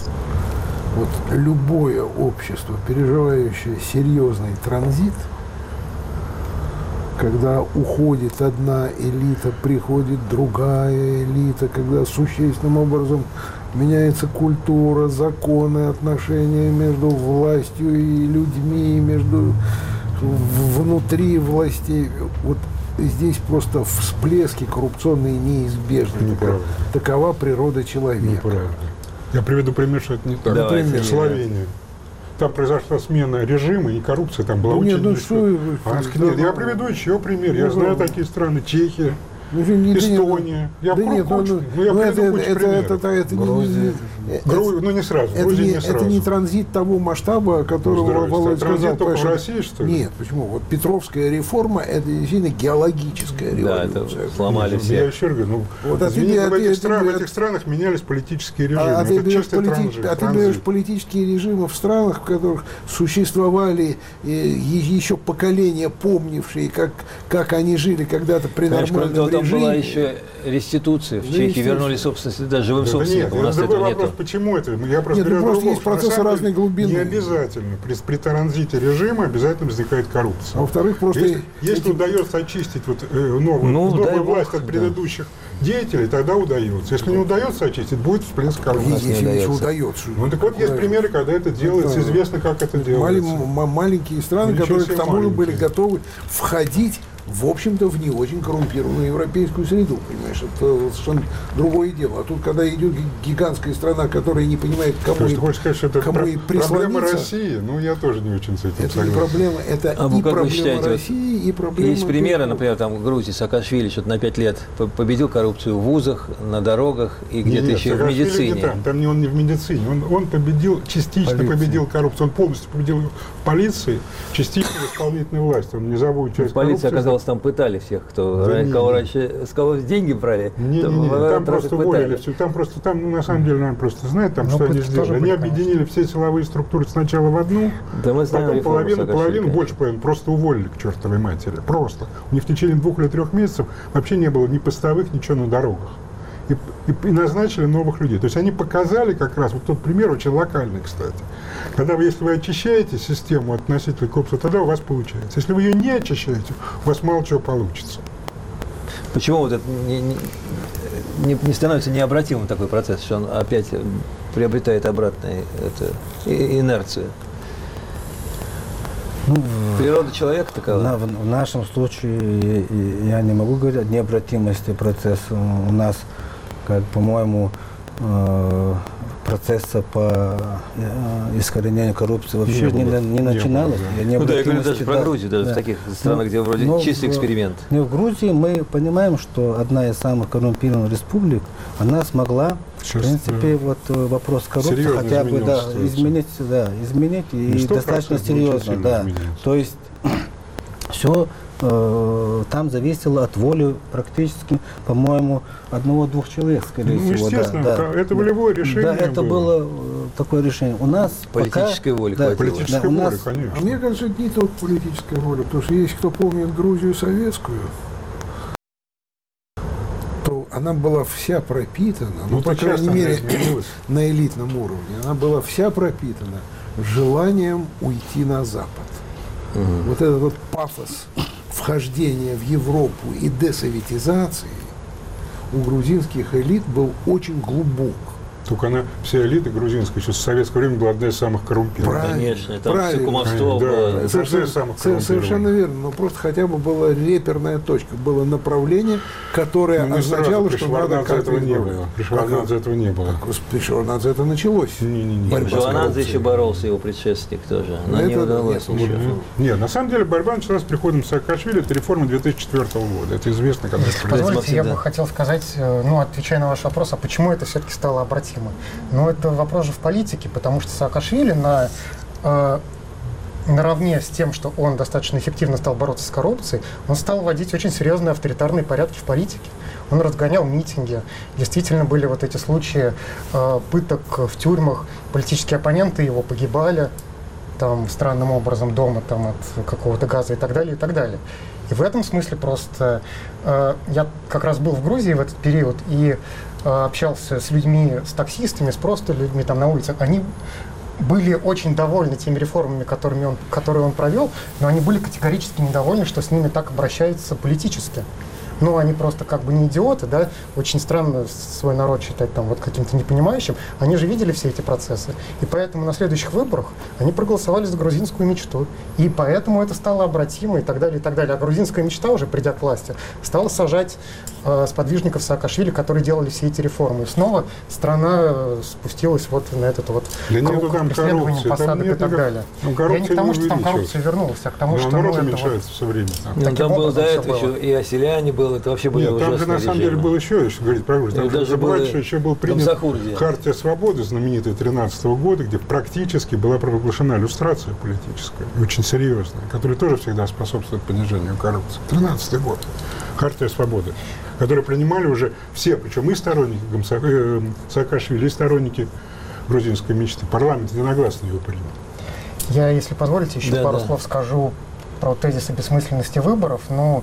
S3: Вот любое общество, переживающее серьезный транзит, когда уходит одна элита, приходит другая элита, когда существенным образом меняется культура, законы, отношения между властью и людьми, между внутри властей. Вот здесь просто всплески коррупционные неизбежны.
S4: Неправда.
S3: Такова природа человека.
S4: Неправда. Я приведу пример, что это не так.
S2: Давайте.
S4: Например, Словения. Там произошла смена режима, и коррупция там была
S3: Ну,
S4: очень
S3: нет, ну
S4: низкая.
S3: что
S4: А,
S3: вы,
S4: нет,
S3: да,
S4: я
S3: ну,
S4: приведу еще пример. Я
S3: ну,
S4: знаю
S3: ну,
S4: такие страны. Чехия,
S3: ну, не-
S4: Эстония. Я
S3: Да
S4: в
S3: нет, ну,
S4: кучу-
S3: ну,
S4: ну, я
S3: ну,
S4: приведу
S3: это,
S4: кучу
S3: это,
S4: примеров.
S3: это, это, это не-
S5: Грузия.
S3: не-
S4: Гру- ну не сразу,
S3: это,
S4: Грузия
S3: не,
S4: не
S3: это
S4: сразу.
S3: не транзит того масштаба, о котором
S4: Здравствуйте.
S3: Володя
S4: А транзит
S3: сказал.
S4: только в
S3: потому
S4: России, что ли?
S3: Нет, почему? Вот Петровская реформа – это действительно геологическая
S2: Да,
S3: революция.
S2: это сломали
S4: Я
S2: все.
S4: еще раз говорю, ну,
S3: Вот, а ты
S4: извините,
S3: бе-
S4: в,
S3: а
S4: этих
S3: ты-
S4: стран-
S3: ты
S4: в
S3: бе-
S4: этих странах менялись политические режимы.
S3: А, а ты
S4: это
S3: берешь
S4: чистый
S3: полити-
S4: транзит.
S3: а ты
S4: транзит.
S3: берешь политические режимы в странах, в которых существовали э, е- еще поколения, помнившие, как, как они жили когда-то при
S2: Конечно, кроме
S3: нормальном
S2: того, там
S3: режиме.
S2: была еще реституция. В
S3: Ну,
S2: Чехии
S3: естественно.
S2: вернули собственность даже живым
S4: Да, да нет,
S2: собственникам. У
S4: это
S2: нас
S4: другой
S2: этого
S4: вопрос,
S2: нету.
S4: почему это? Я просто
S3: Нет, ну,
S4: говорю о
S3: просто
S4: другом,
S3: есть
S4: что на
S3: процессы
S4: самом
S3: разной
S4: деле
S3: глубины.
S4: Не обязательно. При, при транзите режима обязательно возникает коррупция.
S3: А во-вторых, просто
S4: Если, если
S3: эти-
S4: удается очистить вот, э, новую,
S2: Ну, дай
S4: новую
S2: бог,
S4: власть от
S2: да.
S4: предыдущих деятелей, тогда удается. Если не удается очистить, будет всплеск коррупции.
S2: нас не
S3: Если еще
S2: удается.
S3: удается.
S4: Ну так вот есть примеры, когда это делается,
S3: Это
S4: известно, как это
S3: Мали-
S4: делается.
S3: м- маленькие страны,
S4: Ничего
S3: которые
S4: себе
S3: к тому же были
S4: маленькие.
S3: готовы входить, в общем-то, в не очень коррумпированную европейскую среду, понимаешь, это совершенно другое дело. А тут, когда идет ги- гигантская страна, которая не понимает,
S4: То
S3: кому,
S4: есть
S3: и-
S4: ты хочешь сказать, что это
S3: кому
S4: про-
S3: и
S4: проблема
S3: прислониться,
S4: России? Ну, я тоже не очень с этим
S3: это не
S4: согласен.
S3: проблема, это
S2: А вы
S3: и
S2: как вы
S3: проблема
S2: считаете, вот
S3: России, и проблема...
S2: Есть примеры,
S3: Беларуси.
S2: например, там в Грузии Саакашвили что-то на пять лет по- победил коррупцию в вузах, на дорогах и где-то
S4: Нет,
S2: еще в
S4: Саакашвили не
S2: медицине.
S4: там, там не он не в медицине. Он, он победил, частично
S5: Полиция.
S4: победил коррупцию. Он полностью победил в полиции, частично в исполнительной власти. Он низовую часть
S2: Полиция,
S4: коррупции.
S2: оказалось, там пытали всех, кто,
S4: Да
S2: ра-
S4: не,
S2: кого
S4: не.
S2: раньше, с кого деньги брали.
S4: Не,
S2: то
S4: не, не,
S2: в этот
S4: там
S2: раз
S4: просто
S2: их пытали.
S4: уволили все. Там просто, там, ну, на самом деле, наверное, просто знают, там,
S6: Ну,
S4: что они
S6: пытки тоже
S4: сделали. Они
S6: были,
S4: объединили все силовые структуры сначала в одну,
S2: Да мы знаем
S4: потом
S2: реформу
S4: половину,
S2: Саакашвили,
S4: половину,
S2: конечно.
S4: больше половины просто уволили к чертовой матери. Просто. У них в течение двух или трех месяцев вообще не было ни постовых, ничего на дорогах. И, и- и назначили новых людей. То есть они показали как раз, вот тот пример очень локальный, кстати. Когда вы, если вы очищаете систему относительно коррупции, тогда у вас получается. Если вы ее не очищаете, у вас мало чего получится.
S2: Почему вот это не, не- не- не становится необратимым такой процесс, что он опять приобретает обратную это, и- инерцию?
S5: Ну,
S2: Природа человека такова.
S5: на- в, в нашем случае и- и я не могу говорить о необратимости процесса. У нас, как по-моему, э, процесса по э, искоренению коррупции вообще
S4: Не
S5: не,
S4: было.
S5: на- не
S4: Не
S5: начиналось.
S4: было,
S5: И
S2: Ну да, я говорю
S5: необратимости,
S2: даже про
S5: да,
S2: Грузию, даже
S5: да.
S2: в таких странах, где вроде
S5: Но
S2: чистый
S5: в-
S2: эксперимент.
S5: Но в Грузии мы понимаем, что одна из самых коррумпированных республик, она смогла,
S4: Сейчас,
S5: в принципе, вот э, вопрос коррупции
S4: Серьезно
S5: хотя бы да,
S4: изменилась ситуация.
S5: изменить, да, изменить и
S4: Не сто
S5: достаточно
S4: процентов, очень
S5: серьезно,
S4: сильно
S5: да.
S4: изменилась.
S5: То есть все там зависело от воли практически, по-моему, одного-двух человек, скорее
S4: Ну,
S5: всего. да,
S4: естественно,
S5: да.
S4: это- это волевое решение
S5: Да, это
S4: было.
S5: было э, такое решение. У нас
S2: Политической
S5: пока,
S2: воли
S5: да,
S2: хватило.
S4: Политическая
S5: да, у
S4: воля,
S5: нас
S4: конечно.
S3: А мне кажется, это не только политическая воля, потому что если кто помнит Грузию советскую, то она была вся пропитана, ну,
S4: Ну,
S3: по
S4: так
S3: крайней
S4: часто она
S3: мере,
S4: изменилась.
S3: на элитном уровне, она была вся пропитана желанием уйти на Запад. Вот этот вот пафос вхождения в Европу и десоветизации у грузинских элит был очень глубок.
S4: Только она, вся элита грузинская, еще с советского времени была одна из самых коррумпированных.
S3: Правильно.
S2: Конечно, там
S3: правильно.
S2: все кумовство
S4: Да,
S2: было.
S4: это
S3: Совершенно,
S4: одна из самых
S3: со-
S4: коррумпированных.
S3: совершенно верно, но просто хотя бы была реперная точка, было направление, которое
S4: Ну, не сразу,
S3: означало,
S4: при
S3: что надо
S4: Шеварднадзе
S3: как-то
S4: этого не
S3: избавляться.
S4: было. При Шеварднадзе этого не было.
S3: При Шеварднадзе это началось.
S4: Не-не-не.
S3: Борьба с
S2: Жуанадзе
S3: коррупцией.
S2: еще боролся, его предшественник тоже. Но
S3: Это-
S2: не удалось
S3: нет,
S2: еще.
S4: Мгм. Нет, на самом деле борьба началась с приходом Саакашвили, это реформа две тысячи четвёртого года. Это известно, когда это произошло.
S6: Позвольте, я
S2: всегда.
S6: бы хотел сказать, э, ну, отвечая на ваш вопрос, а почему это все-таки стало обратимо? Ну, это вопрос же в политике, потому что Саакашвили на, э, наравне с тем, что он достаточно эффективно стал бороться с коррупцией, он стал вводить очень серьезные авторитарные порядки в политике. Он разгонял митинги. Действительно были вот эти случаи э, пыток в тюрьмах. Политические оппоненты его погибали там странным образом дома там, от какого-то газа и так далее, и так далее. И в этом смысле просто э, я как раз был в Грузии в этот период и э, общался с людьми, с таксистами, с просто людьми там на улице. Они были очень довольны теми реформами, которыми он, которые он провел, но они были категорически недовольны, что с ними так обращаются политически. Ну, они просто как бы не идиоты, да, очень странно свой народ считать там вот каким-то непонимающим. Они же видели все эти процессы, и поэтому на следующих выборах они проголосовали за грузинскую мечту, и поэтому это стало обратимо и так далее, и так далее. А грузинская мечта, уже придя к власти, стала сажать э, сподвижников Саакашвили, которые делали все эти реформы. И снова страна э, спустилась вот на этот вот круг преследования посадок и так далее. Я не к тому, что там коррупция вернулась, а к тому, что...
S4: Народ уменьшается все время.
S2: Там было до этого еще и оселяне было. Это вообще были
S4: Нет, там же на самом
S2: режимы.
S4: деле было еще, если говорить про Грузию, там же забывать, что еще был принят
S2: Хамсахурдия.
S4: Хартия свободы знаменитая тринадцатого года, где практически была провозглашена люстрация политическая, очень серьезная, которая тоже всегда способствует понижению коррупции. тринадцатый год. Хартия свободы, которую принимали уже все, причем и сторонники Гамса, э, Саакашвили, и сторонники грузинской мечты. Парламент единогласно его принял.
S6: Я, если позволите, еще
S2: да,
S6: пару
S2: да.
S6: слов скажу про тезис о бессмысленности выборов. Ну,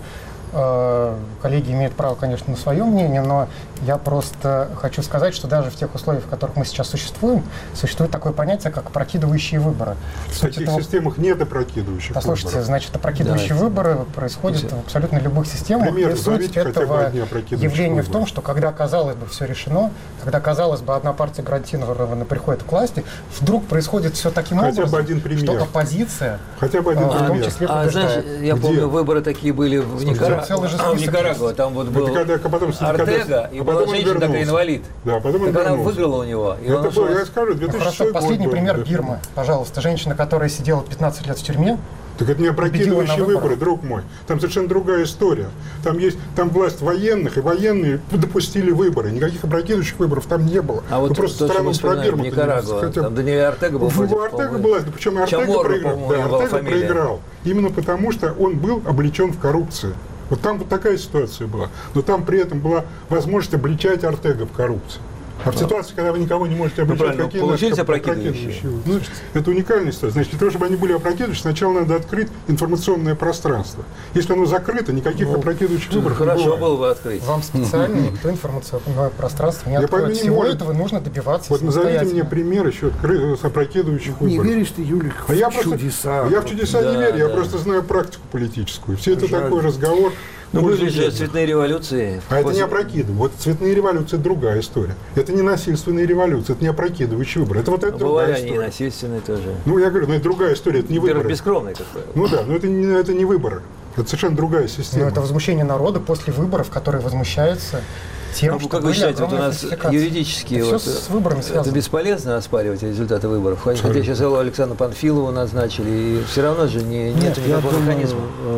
S6: коллеги имеют право, конечно, на свое мнение, но я просто хочу сказать, что даже в тех условиях, в которых мы сейчас существуем, существует такое понятие, как опрокидывающие выборы.
S4: В таких этого... системах нет опрокидывающих
S6: Послушайте,
S4: выборов.
S6: Значит, опрокидывающие да, выборы происходят в абсолютно любых системах.
S4: Пример,
S6: и суть этого явления в том, что когда, казалось бы, все решено, когда, казалось бы, одна партия гарантированно приходит к власти, вдруг происходит все таким
S4: Хотя
S6: образом,
S4: бы один пример.
S6: Что оппозиция
S4: Хотя бы один
S6: в том
S4: пример.
S6: числе
S2: а, знаешь, я
S4: Где?
S2: помню, выборы такие были в Никарагуа. А, в Никарагуа, там вот был
S4: когда, потом,
S2: Артега,
S4: когда,
S2: и была женщина такая инвалид.
S4: Да, потом
S2: так она выиграла у него. И
S4: это был, я скажу, две тысячи шестой
S6: ну, хорошо, последний
S4: год,
S6: пример
S4: да.
S6: Бирма, пожалуйста. Женщина, которая сидела пятнадцать лет в тюрьме.
S4: Так это не опрокидывающие выборы, друг мой. Там совершенно другая история. Там есть там власть военных, и военные допустили выборы. Никаких опрокидывающих выборов там не было.
S2: А вот
S4: ну, просто страну про Бирму.
S2: Никарагуа. Там Даниэль Артега был против,
S4: Артега была, причем Артега
S2: Чаморро,
S4: проиграл. Да, Артега проиграл. Именно потому, что он был облечен в коррупцию. Вот там вот такая ситуация была. Но там при этом была возможность обличать Артега в коррупции. А в ситуации, когда вы никого не можете обличать,
S2: ну,
S4: какие
S2: получились
S4: наши
S2: опрокидывающие?
S4: Ну, это уникальная ситуация. Значит, для того, чтобы они были опрокидывающие, сначала надо открыть информационное пространство. Если оно закрыто, никаких ну, опрокидывающих выборов
S2: хорошо
S4: не бывает.
S2: Было бы открыть.
S6: Вам специально никто информационное пространство не откроет. Всего этого нужно добиваться.
S4: Вот назовите мне пример еще с опрокидывающих выборов.
S3: Не веришь ты, Юлик, в
S4: а я
S3: чудеса?
S4: Просто, я в чудеса
S2: да,
S4: не верю,
S2: да.
S4: я просто знаю практику политическую. Все это Жаль. Такой разговор.
S2: Ну, были же цветные революции.
S4: А это не опрокидывание. Вот цветные революции – это другая история. Это не насильственные революции, это не опрокидывающий выбор. Это вот это другая история.
S2: Бывали они насильственные тоже.
S4: Ну, я говорю, ну это другая история, это не выборы.
S2: Бескровные, как правило.
S4: Ну да, но это не, это не выборы. Это совершенно другая система.
S6: Но это возмущение народа после выборов, которые возмущаются тем,
S2: ну,
S6: что
S2: как вы считаете, вот у нас юридически
S6: это,
S2: вот,
S6: с выборами связано.
S2: Это бесполезно оспаривать результаты выборов. Хотя Абсолютно. Сейчас Александра Панфилова назначили, и все равно же не, нет, нет никакого механизма.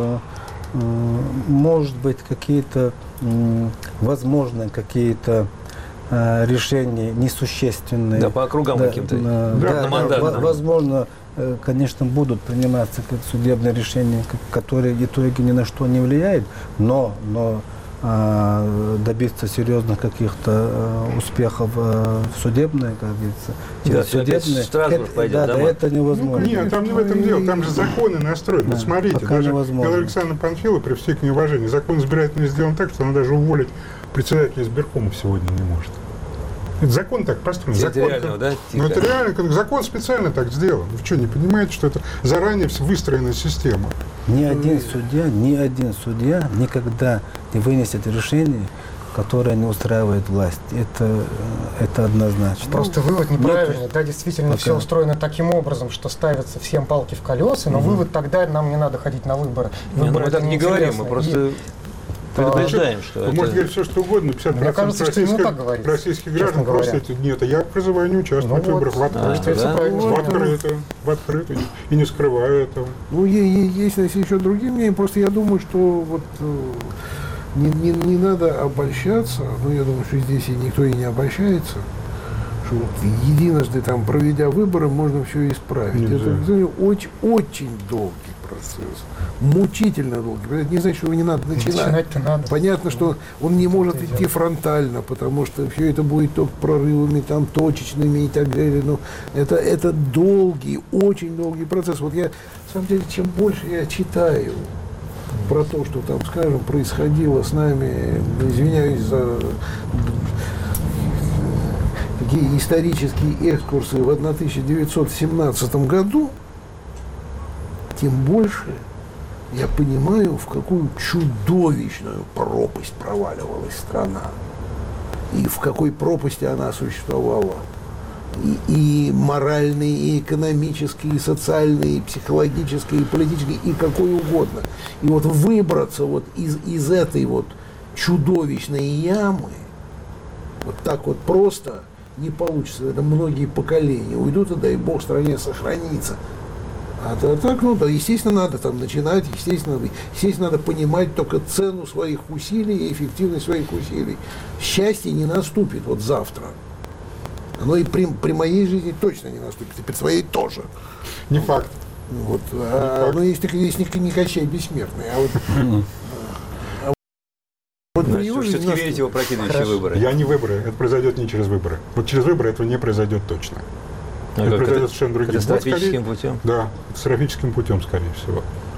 S5: Может быть, какие-то, возможно, какие-то э, решения несущественные.
S2: Да, по округам
S5: да,
S2: каким-то.
S5: Э, да, да, да, возможно, э, конечно, будут приниматься судебные решения, которые в итоге ни на что не влияют, но, но э, добиться серьезных каких-то э, успехов э, в судебной, как говорится,
S2: да, судебные,
S5: это,
S2: пойдет,
S5: да, да, это невозможно.
S4: Ну, нет, там не в этом дело, там же законы настроены.
S5: Да,
S4: вот смотрите, даже
S5: невозможно.
S4: Александр Панфилов, при всей к неуважении, закон избирательный сделан так, что она даже уволить председателя избиркома сегодня не может. Это закон так построен.
S2: Это
S4: закон,
S2: реально,
S4: как,
S2: да?
S4: Ну, это реально, как, закон специально так сделан. Вы что, не понимаете, что это заранее выстроенная система?
S5: Ни один судья, ни один судья никогда не вынесет решение, которое не устраивает власть. Это, это однозначно.
S6: Просто вывод неправильный. Да, действительно, пока. Все устроено таким образом, что ставятся всем палки в колеса, но угу. вывод тогда нам не надо ходить на выборы.
S2: Не,
S6: выборы
S2: мы так не говорим, мы просто...
S6: И...
S2: предупреждаем, что
S4: вы
S2: это...
S4: можете говорить все, что угодно, пятьдесят процентов
S6: кажется, российских,
S4: российских граждан просто это нет. Я призываю не участвовать ну в выборах вот, в открытую.
S2: А, да?
S4: В открытую, в открытую. И не скрываю этого.
S3: Ну, есть еще другие мнения, просто я думаю, что вот не, не, не надо обольщаться, но я думаю, что здесь и никто и не обольщается, что вот единожды там, проведя выборы, можно все исправить. Нельзя. Это очень, очень долгий процесс. Мучительно долгий. Это не значит, что его не надо начинать.
S6: Начинать-то надо.
S3: Понятно, что он не может это идти делать. Фронтально, потому что все это будет только прорывами, там, точечными и так далее. Но это, это долгий, очень долгий процесс. Вот я, на самом деле, чем больше я читаю про то, что там, скажем, происходило с нами, извиняюсь за такие исторические экскурсы в тысяча девятьсот семнадцатом году, тем больше я понимаю, в какую чудовищную пропасть проваливалась страна. И в какой пропасти она существовала. И, и моральной, и экономической, и социальной, и психологической, и политической, и какой угодно. И вот выбраться вот из, из этой вот чудовищной ямы вот так вот просто не получится. Это многие поколения уйдут, и дай бог стране сохранится. А то, так, ну да, естественно, надо там начинать, естественно, естественно, надо понимать только цену своих усилий и эффективность своих усилий. Счастье не наступит вот завтра. Оно и при, при моей жизни точно не наступит, и при своей тоже.
S4: Не факт.
S3: Вот. А, ну, есть, есть не, не Кощей бессмертный, а вот... а
S2: вот при его жизни... Все-таки верите в опрокидывающие выборы?
S4: Я не выборы, это произойдет не через выборы. Вот через выборы этого не произойдет точно.
S2: А
S4: это произойдет совершенно другим.
S2: Катастрофическим путем?
S4: Да, катастрофическим путем, скорее всего.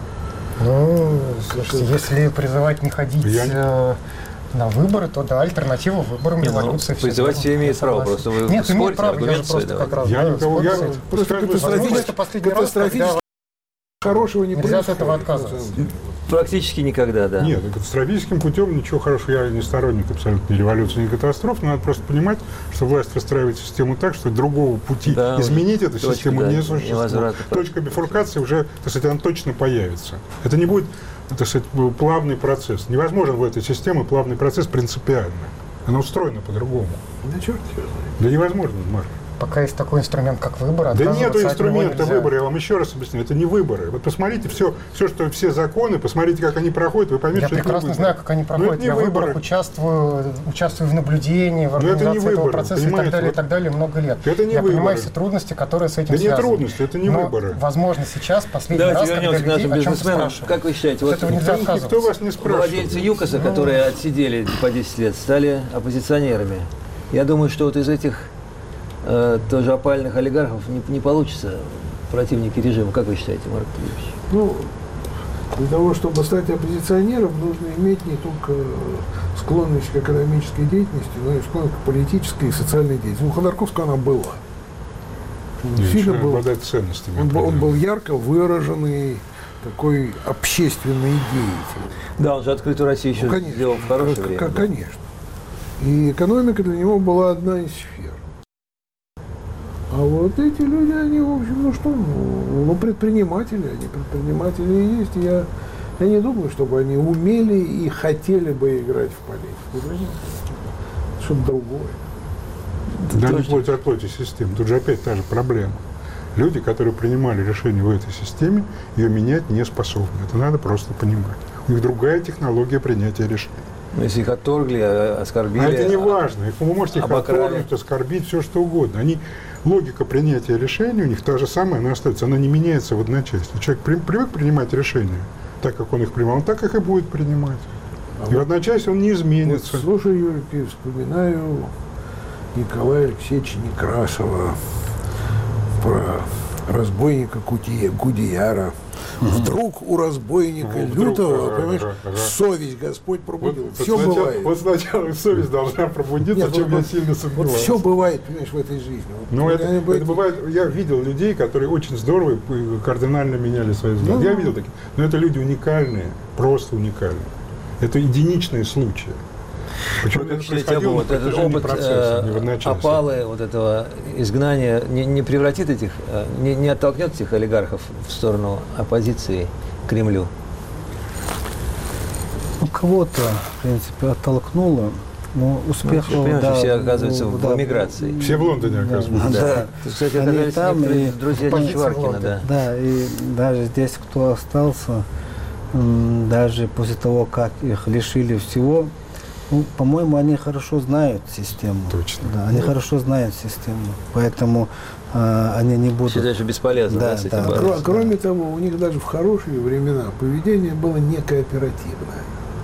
S6: Ну, слушайте, если призывать не ходить Я... на выборы, то да, альтернатива выборам
S2: не,
S6: революции.
S2: Ну, призывать все имеют право, просто вы
S6: Нет, имеют право, я же просто
S2: да.
S6: как раз...
S4: Я
S6: да,
S4: никого... Я
S3: просто катастрофически, катастрофически хорошего не
S6: нельзя от этого отказываться.
S2: Практически никогда, да.
S4: Нет, катастрофическим путем ничего хорошего. Я не сторонник абсолютно ни революции, ни катастроф, но надо просто понимать, что власть расстраивает систему так, что другого пути да, изменить эту точка, систему да, не существует. Точка бифуркации уже, так сказать, она точно появится. Это не будет, так сказать, плавный процесс. Невозможен в этой системе плавный процесс принципиально. Она устроена по-другому.
S3: Да черт его знает.
S4: Да невозможно, Марк.
S6: Пока есть такой инструмент, как выборы.
S4: Да нет инструмента выбора, я вам еще раз объясню, это не выборы. Вот посмотрите все, все, что все законы, посмотрите, как они проходят, вы поймете,
S6: я
S4: что это
S6: прекрасно знаю, как они проходят. Я в выборах участвую, участвую в наблюдении, в организации этого процесса и так далее, и так далее много лет.
S4: Это не
S6: я
S4: выборы.
S6: понимаю все трудности, которые с этим
S4: да
S6: связаны.
S4: Да не трудности, это не
S6: Но,
S4: выборы.
S6: Возможно, сейчас, последний
S2: Давайте
S6: раз, когда людей о чем-то спрашивают.
S2: Как вы считаете,
S6: вот
S2: вот
S6: этого нельзя
S4: никто, никто вас не спрашивает.
S2: Владельцы ЮКОСа, ну, которые отсидели по десять лет, стали оппозиционерами. Я думаю, что вот из этих тоже опальных олигархов не, не получится противники режима. Как вы считаете, Марк Юрьевич?
S3: Ну, для того, чтобы стать оппозиционером, нужно иметь не только склонность к экономической деятельности, но и склонность к политической и социальной деятельности. У Ходорковского она была.
S4: Он был, ценностями,
S3: он, был, он был ярко выраженный такой общественный деятель.
S2: Да, он же «Открытую Россию» еще ну, сделал в хорошее
S3: как,
S2: время.
S3: Конечно. И экономика для него была одна из сфер. А вот эти люди, они, в общем, ну что, ну, ну предприниматели, они предприниматели и есть. И я, я не думаю, чтобы они умели и хотели бы играть в политику. Что-то другое.
S4: Да не плоть от плоти системы. Тут же опять та же проблема. Люди, которые принимали решения в этой системе, ее менять не способны. Это надо просто понимать. У них другая технология принятия решений.
S2: Но если их отторгли, оскорбили...
S4: А это не важно. Вы можете их
S2: обокрали.
S4: отторгнуть, оскорбить, все что угодно. Они, логика принятия решений у них та же самая, она остается. Она не меняется в одночасье. Человек при, привык принимать решения так, как он их принимал, он так их и будет принимать. А и вот в одночасье он не изменится.
S3: Вот, слушай, Юрий, вспоминаю Николая Алексеевича Некрасова про разбойника Гудеяра. Вдруг у разбойника ну, вдруг, лютого, ага, понимаешь, ага, ага. совесть Господь пробудил. Вот, все вот сначала, бывает.
S4: Вот сначала совесть должна пробудиться, Нет, чем вот, я сильно сомневаюсь.
S3: Вот все бывает, понимаешь, в этой жизни. Вот,
S4: ну, это, это бывает... бывает, я видел людей, которые очень здорово и кардинально меняли свои взгляды. Ну, я видел такие. Но это люди уникальные, просто уникальные. Это единичные случаи.
S2: Почему это происходило вот этот опыт процесса, опалы, вот этого изгнания не, не превратит этих, не, не оттолкнет этих олигархов в сторону оппозиции Кремлю?
S5: Ну, кого-то, в принципе, оттолкнуло, но успехов...
S2: Ну,
S5: да,
S2: все оказываются
S5: ну,
S2: в
S5: да,
S2: эмиграции.
S4: Все в Лондоне оказываются.
S5: Да.
S2: да. да. Кстати, оказались там, и друзья Чичваркина, да.
S5: Да, и даже здесь, кто остался, даже после того, как их лишили всего, ну, по-моему, они хорошо знают систему.
S4: Точно.
S5: Да, они ну, хорошо знают систему, поэтому э, они не будут...
S2: Считаю, что бесполезно, да, да, с этим
S5: да,
S2: бороться.
S3: Кроме того, у них даже в хорошие времена поведение было не кооперативное.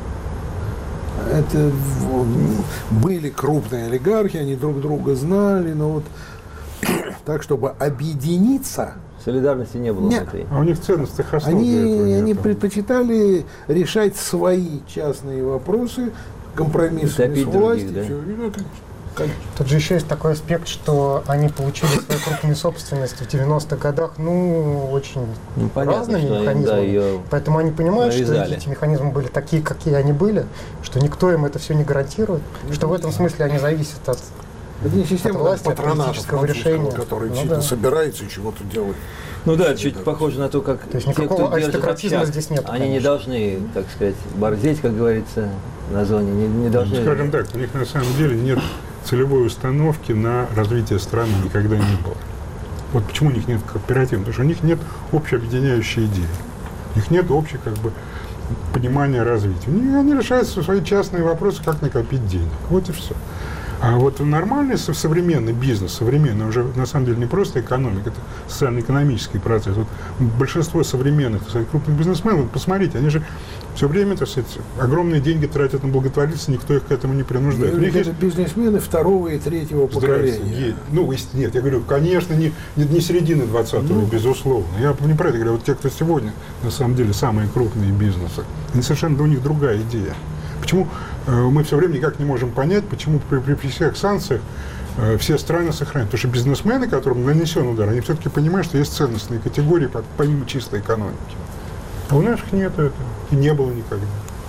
S3: Это были крупные олигархи, они друг друга знали, но вот так, чтобы объединиться...
S2: Солидарности не было.
S3: Нет.
S2: Этой.
S4: А у них ценностных основ
S3: Они,
S4: для этого
S3: они
S4: нет.
S3: предпочитали решать свои частные вопросы, компромиссами с властью.
S2: Других, да?
S3: Все, конечно.
S6: Тут же еще есть такой аспект, что они получили свою крупную собственность в девяностых годах, ну, очень
S2: ну, понятно,
S6: разными
S2: что
S6: механизмами.
S2: Они, да, ее
S6: Поэтому они понимают,
S2: навязали.
S6: что эти механизмы были такие, какие они были, что никто им это все не гарантирует, ну, что в этом смысле они зависят от,
S3: Это не система
S6: от власти, от
S3: патроната
S6: политического решения.
S3: который
S6: Ну,
S3: действительно
S6: да.
S3: собирается и чего-то делает.
S2: Ну да, чуть похоже на то, как
S6: То есть
S2: те,
S6: никакого
S2: кто держит
S6: аристократизма
S2: общак,
S6: здесь нет,
S2: они не
S6: конечно.
S2: должны, так сказать, борзеть, как говорится, на зоне, не, не должны...
S4: Скажем так, у них на самом деле нет целевой установки на развитие страны, никогда не было. Вот почему у них нет кооператива, потому что у них нет общей объединяющей идеи. У них нет общей как бы понимания развития. У них, они решают свои частные вопросы, как накопить денег. Вот и все. А вот нормальный современный бизнес, современный, уже на самом деле не просто экономика, это социально-экономический процесс. Вот большинство современных, так сказать, крупных бизнесменов, вот посмотрите, они же все время, так сказать, огромные деньги тратят на благотворительность, никто их к этому не принуждает. У них
S3: Это
S4: есть...
S3: бизнесмены второго и третьего поколения.
S4: Есть. Ну, есть, нет, я говорю, конечно, не, не, не середины двадцатого, ну, безусловно. Я не про это говорю, вот те, кто сегодня, на самом деле, самые крупные бизнесы, они совершенно у них другая идея. Почему э, мы все время никак не можем понять, почему при, при, при всех санкциях э, все страны сохраняют? Потому что бизнесмены, которым нанесен удар, они все-таки понимают, что есть ценностные категории помимо чистой экономики. А у наших нет этого. И не было никогда.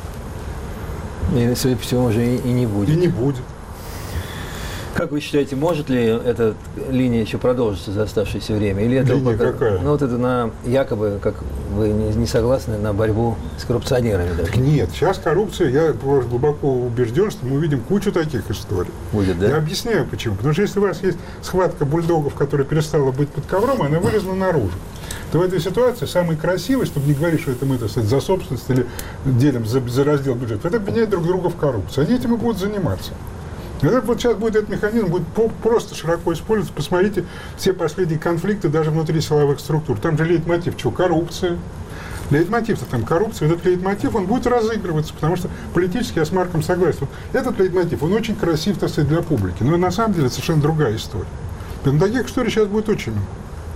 S2: И, судя по всему, уже и, и не будет.
S4: И не будет.
S2: Как вы считаете, может ли эта линия еще продолжиться за оставшееся время? Или это
S4: Линия
S2: пока,
S4: какая?
S2: ну вот это на якобы, как вы не, не согласны, на борьбу с коррупционерами даже?
S4: Так нет, сейчас коррупция, я глубоко убежден, что мы увидим кучу таких историй.
S2: Будет, да?
S4: Я объясняю почему. Потому что если у вас есть схватка бульдогов, которая перестала быть под ковром, она вылезла наружу, то в этой ситуации самый красивый, чтобы не говорить, что это мы, так сказать, за собственность или делим за, за раздел бюджета, это обвинять друг друга в коррупции. Они этим и будут заниматься. Это вот сейчас будет этот механизм, будет по, просто широко использоваться. Посмотрите все последние конфликты даже внутри силовых структур. Там же лейтмотив, что, коррупция. Лейтмотив-то там коррупция. Этот лейтмотив, он будет разыгрываться, потому что политически я с Марком согласен. Вот этот лейтмотив, он очень красив, так сказать, для публики. Но на самом деле это совершенно другая история. Но таких историй сейчас будет очень много.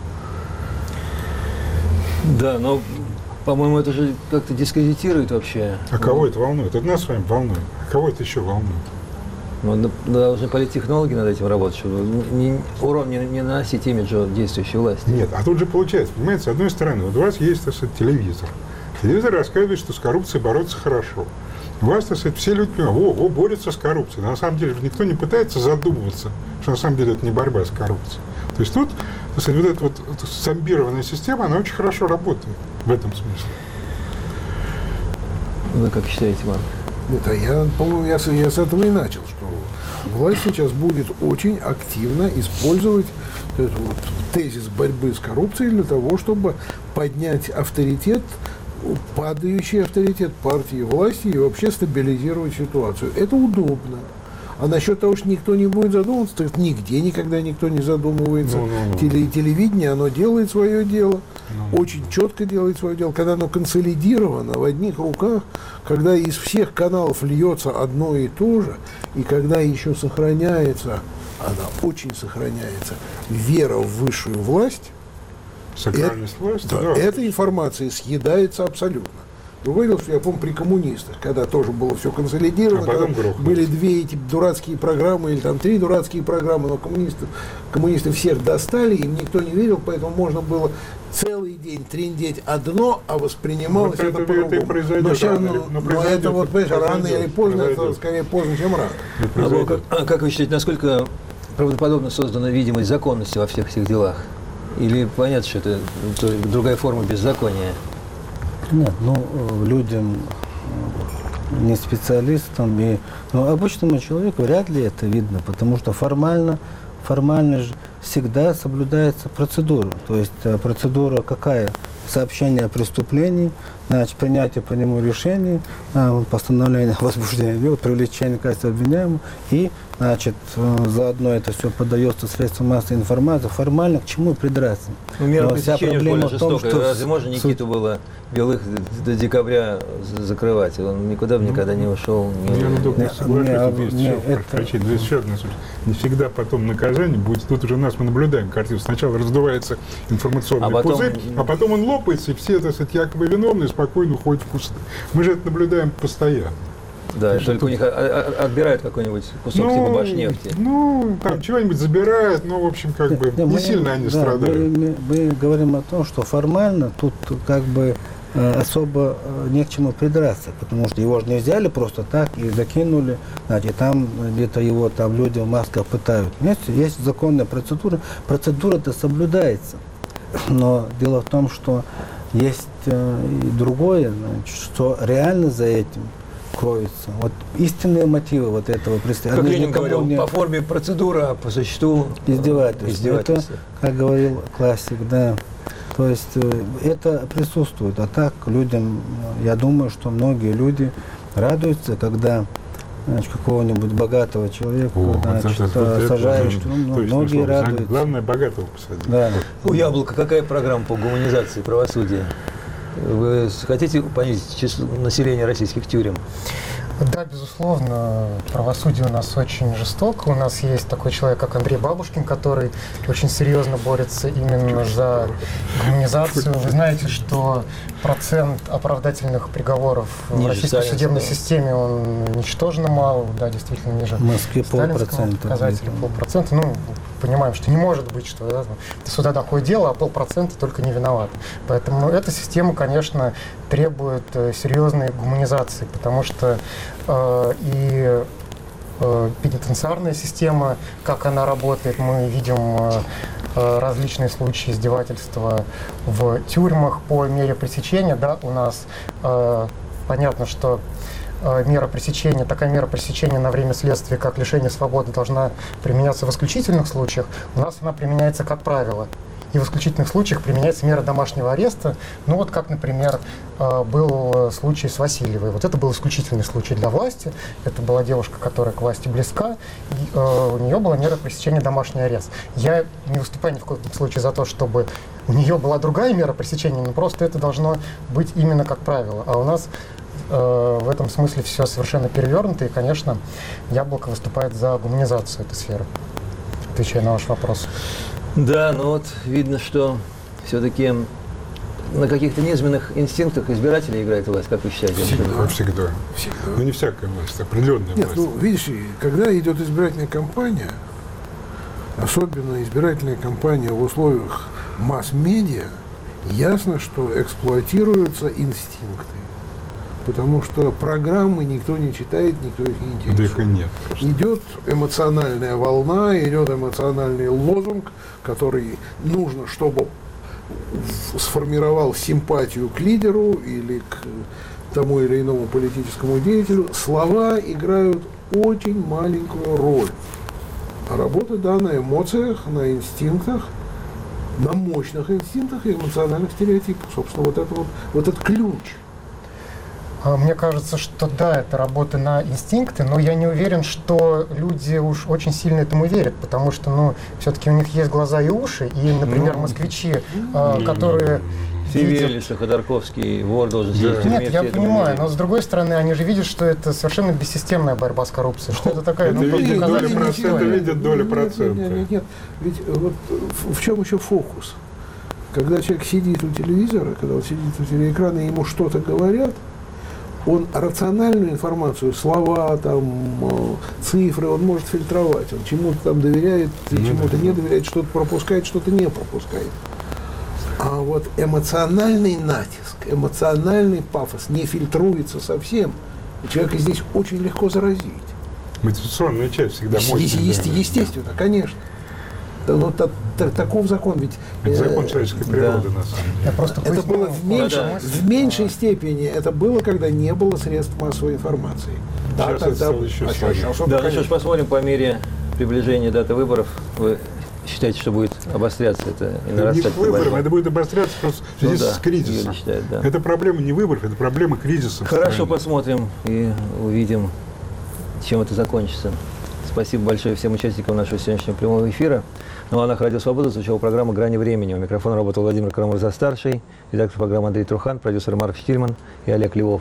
S2: Да, но, по-моему, это же как-то дискредитирует вообще.
S4: А кого это волнует? Это нас с вами волнует. А кого это еще волнует?
S2: Ну, должны политтехнологи над этим работать, чтобы не, урон не, не наносить имиджу действующей власти.
S4: Нет, а тут же получается, понимаете, с одной стороны, вот у вас есть, так сказать, телевизор. Телевизор рассказывает, что с коррупцией бороться хорошо. У вас, так сказать, все люди понимают, о, о, борются с коррупцией. Но на самом деле никто не пытается задумываться, что на самом деле это не борьба с коррупцией. То есть тут, так сказать, вот эта вот эта зомбированная система, она очень хорошо работает в этом смысле.
S2: Вы как считаете, Марк?
S3: Это я, по-моему, я, с- я с этого и начал, что власть сейчас будет очень активно использовать этот вот тезис борьбы с коррупцией для того, чтобы поднять авторитет, падающий авторитет партии власти и вообще стабилизировать ситуацию. Это удобно. А насчет того, что никто не будет задумываться, так нигде никогда никто не задумывается.
S4: Ну, ну, ну.
S3: Теле- телевидение, оно делает свое дело,
S4: Ну.
S3: очень четко делает свое дело. Когда оно консолидировано в одних руках, когда из всех каналов льется одно и то же, и когда еще сохраняется, она очень сохраняется, вера в высшую власть,
S4: Сакральность власти,
S3: да,
S4: да.
S3: эта информация съедается абсолютно. Другое дело, что я помню при коммунистах, когда тоже было все консолидировано,
S4: А потом
S3: когда
S4: грохнулось.
S3: были две эти дурацкие программы, или там три дурацкие программы, но коммунисты, коммунисты всех достали, им никто не верил, поэтому можно было целый день трындеть одно, а воспринималось
S4: Вот
S3: это,
S4: это- это и
S3: по-другому.
S4: произойдет
S3: Но, сейчас,
S4: рано или-
S3: ну,
S4: но
S3: но
S4: произойдет,
S3: это вот, понимаешь, рано
S4: произойдет,
S3: или поздно, это
S4: произойдет.
S3: скорее поздно, чем рано.
S2: А вы как, а как вы считаете, насколько правдоподобно создана видимость законности во всех этих делах? Или понятно, что это то- другая форма беззакония?
S5: Нет, ну, э, людям, э, не специалистам, и, ну, обычному человеку вряд ли это видно, потому что формально, формально же всегда соблюдается процедура. То есть э, процедура какая? Сообщение о преступлении, значит, принятие по нему решений, э, постановление возбуждения дела, привлечение к качеству обвиняемого, и, значит, э, заодно это все подается средствам массовой информации. Формально к чему придраться?
S2: Ну, мера
S5: Но вся
S2: пресечения
S5: проблема
S2: более
S5: в том,
S2: жестокая.
S5: что
S2: Разве можно
S5: суть-
S2: Никиту было белых до декабря з- закрывать? Он никуда бы никогда не ушел. не-
S4: Я на только
S5: Не,
S4: соглашусь,
S5: не,
S4: тут есть
S5: не,
S4: еще,
S5: это-
S4: прочтение, тут есть еще одна суть. Не всегда потом наказание будет, тут уже нас мы наблюдаем картину. Сначала раздувается информационный
S2: А потом-
S4: пузырь, а потом он лопается, и все, так сказать, якобы виновные спокойно уходят в кусты. Мы же это наблюдаем постоянно.
S2: Да, только у них отбирают какой-нибудь кусок ну, типа Башнефти.
S4: Ну, там чего-нибудь забирают, но, в общем, как бы не мы, сильно они да, страдают.
S5: Мы, мы говорим о том, что формально тут как бы особо не к чему придраться, потому что его же не взяли просто так и закинули, значит, там где-то его там люди в масках пытают. Есть, есть законная процедура, процедура-то соблюдается, но дело в том, что есть и другое, значит, что реально за этим кроется. Вот истинные мотивы вот этого
S2: преступления. Как Ленин говорил, не... по форме процедура, по существу
S5: издевательство. издевательство. Это, как говорил классик, да. То есть это присутствует. А так людям, я думаю, что многие люди радуются, когда значит, какого-нибудь богатого человека
S4: О,
S5: значит,
S4: это, это,
S5: сажают.
S4: Это,
S5: ну,
S4: точно,
S5: многие
S4: что,
S5: радуются.
S4: Главное, богатого посадить.
S5: Да.
S2: У Яблока какая программа по гуманизации правосудия? Вы хотите понизить число населения российских тюрем?
S6: Да, безусловно, правосудие у нас очень жестоко. У нас есть такой человек, как Андрей Бабушкин, который очень серьезно борется именно за гуманизацию. Вы знаете, что процент оправдательных приговоров в российской судебной системе, он ничтожно мал, да, действительно, ниже
S5: в Москве полпроцента.
S6: Показатели полпроцента. Ну, понимаем, что не может быть, что да, до суда доходит дело, а полпроцента только не виноват. Поэтому эта система, конечно, требует э, серьезной гуманизации, потому что э, и э, пенитенциарная система, как она работает, мы видим э, э, различные случаи издевательства в тюрьмах по мере пресечения. Да, у нас э, понятно, что мера пресечения, такая мера пресечения на время следствия, как лишение свободы, должна применяться в исключительных случаях. У нас она применяется как правило. И в исключительных случаях применяется мера домашнего ареста. Ну вот как, например, был случай с Васильевой. Вот это был исключительный случай для власти. Это была девушка, которая к власти близка. И у нее была мера пресечения домашний арест. Я не выступаю ни в коем случае за то, чтобы у нее была другая мера пресечения, но просто это должно быть именно как правило. А у нас в этом смысле все совершенно перевернуто, и, конечно, Яблоко выступает за гуманизацию этой сферы, отвечая на ваш вопрос.
S2: Да, но вот видно, что все-таки на каких-то низменных инстинктах избирателей играет власть, как вы считаете?
S4: Всегда. Всегда. Всегда. Но не всякая власть, определенная
S3: Нет,
S4: власть.
S3: Ну, видишь, когда идет избирательная кампания, особенно избирательная кампания в условиях масс-медиа, ясно, что эксплуатируются инстинкты. Потому что программы никто не читает, никто их не интересует.
S4: Да их и нет.
S3: Идет эмоциональная волна, идет эмоциональный лозунг, который нужно, чтобы сформировал симпатию к лидеру или к тому или иному политическому деятелю. Слова играют очень маленькую роль. А работа, да, на эмоциях, на инстинктах, на мощных инстинктах и эмоциональных стереотипах. Собственно, вот это вот, вот этот ключ.
S6: Мне кажется, что да, это работа на инстинкты, но я не уверен, что люди уж очень сильно этому верят, потому что, ну, все-таки у них есть глаза и уши, и, например, москвичи, э, которые...
S2: Все верили, что Ходорковский вор должен сидеть в тюрьме.
S6: Нет, я понимаю, но с другой стороны, они же видят, что это совершенно бессистемная борьба с коррупцией, что это такая...
S4: Это
S6: ну,
S4: видят доля процента, видят доля процента.
S3: Нет, нет, нет, ведь вот в чем еще фокус? Когда человек сидит у телевизора, когда он сидит у телеэкрана, и ему что-то говорят, он рациональную информацию, слова, там, цифры, он может фильтровать. Он чему-то там доверяет, чему-то не доверяет, что-то пропускает, что-то не пропускает. А вот эмоциональный натиск, эмоциональный пафос не фильтруется совсем. И человека здесь очень легко заразить.
S4: Мотивационная часть всегда мощная.
S3: Есте, естественно, конечно. Ну, та, та, таков закон, ведь...
S4: Это закон человеческой природы, да. На самом деле.
S3: Просто это было в, меньше, да, да. в меньшей степени, это было, когда не было средств массовой информации.
S4: Да, сейчас тогда, это еще а
S2: Да, ну что ж, посмотрим по мере приближения даты выборов. Вы считаете, что будет обостряться это и нарастать?
S4: Не выборов, это будет обостряться просто в связи ну, да, с кризисом.
S2: Считает, да.
S4: Это проблема не выборов, это проблема кризиса.
S2: Хорошо, посмотрим и увидим, чем это закончится. Спасибо большое всем участникам нашего сегодняшнего прямого эфира. На волнах Радио Свобода звучала программа «Грани времени». У микрофона работал Владимир Карамурза-старший, редактор программы Андрей Трухан, продюсер Марк Штильман и Олег Львов.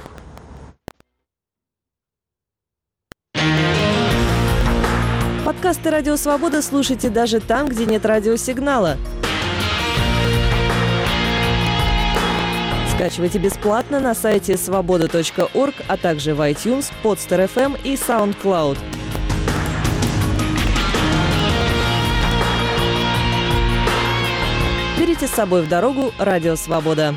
S7: Подкасты «Радио Свобода» слушайте даже там, где нет радиосигнала. Скачивайте бесплатно на сайте свобода точка орг, а также в iTunes, Podster эф эм и SoundCloud. Берите с собой в дорогу Радио Свобода.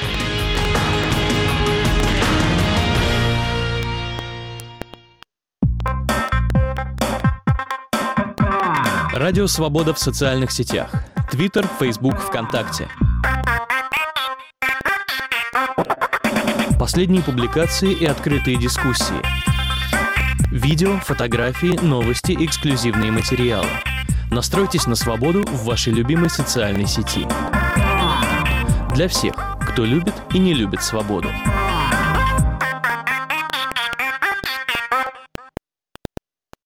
S8: Радио Свобода в социальных сетях. Твиттер, Фейсбук, ВКонтакте. Последние публикации и открытые дискуссии. Видео, фотографии, новости, эксклюзивные материалы. Настройтесь на свободу в вашей любимой социальной сети. Для всех, кто любит и не любит свободу.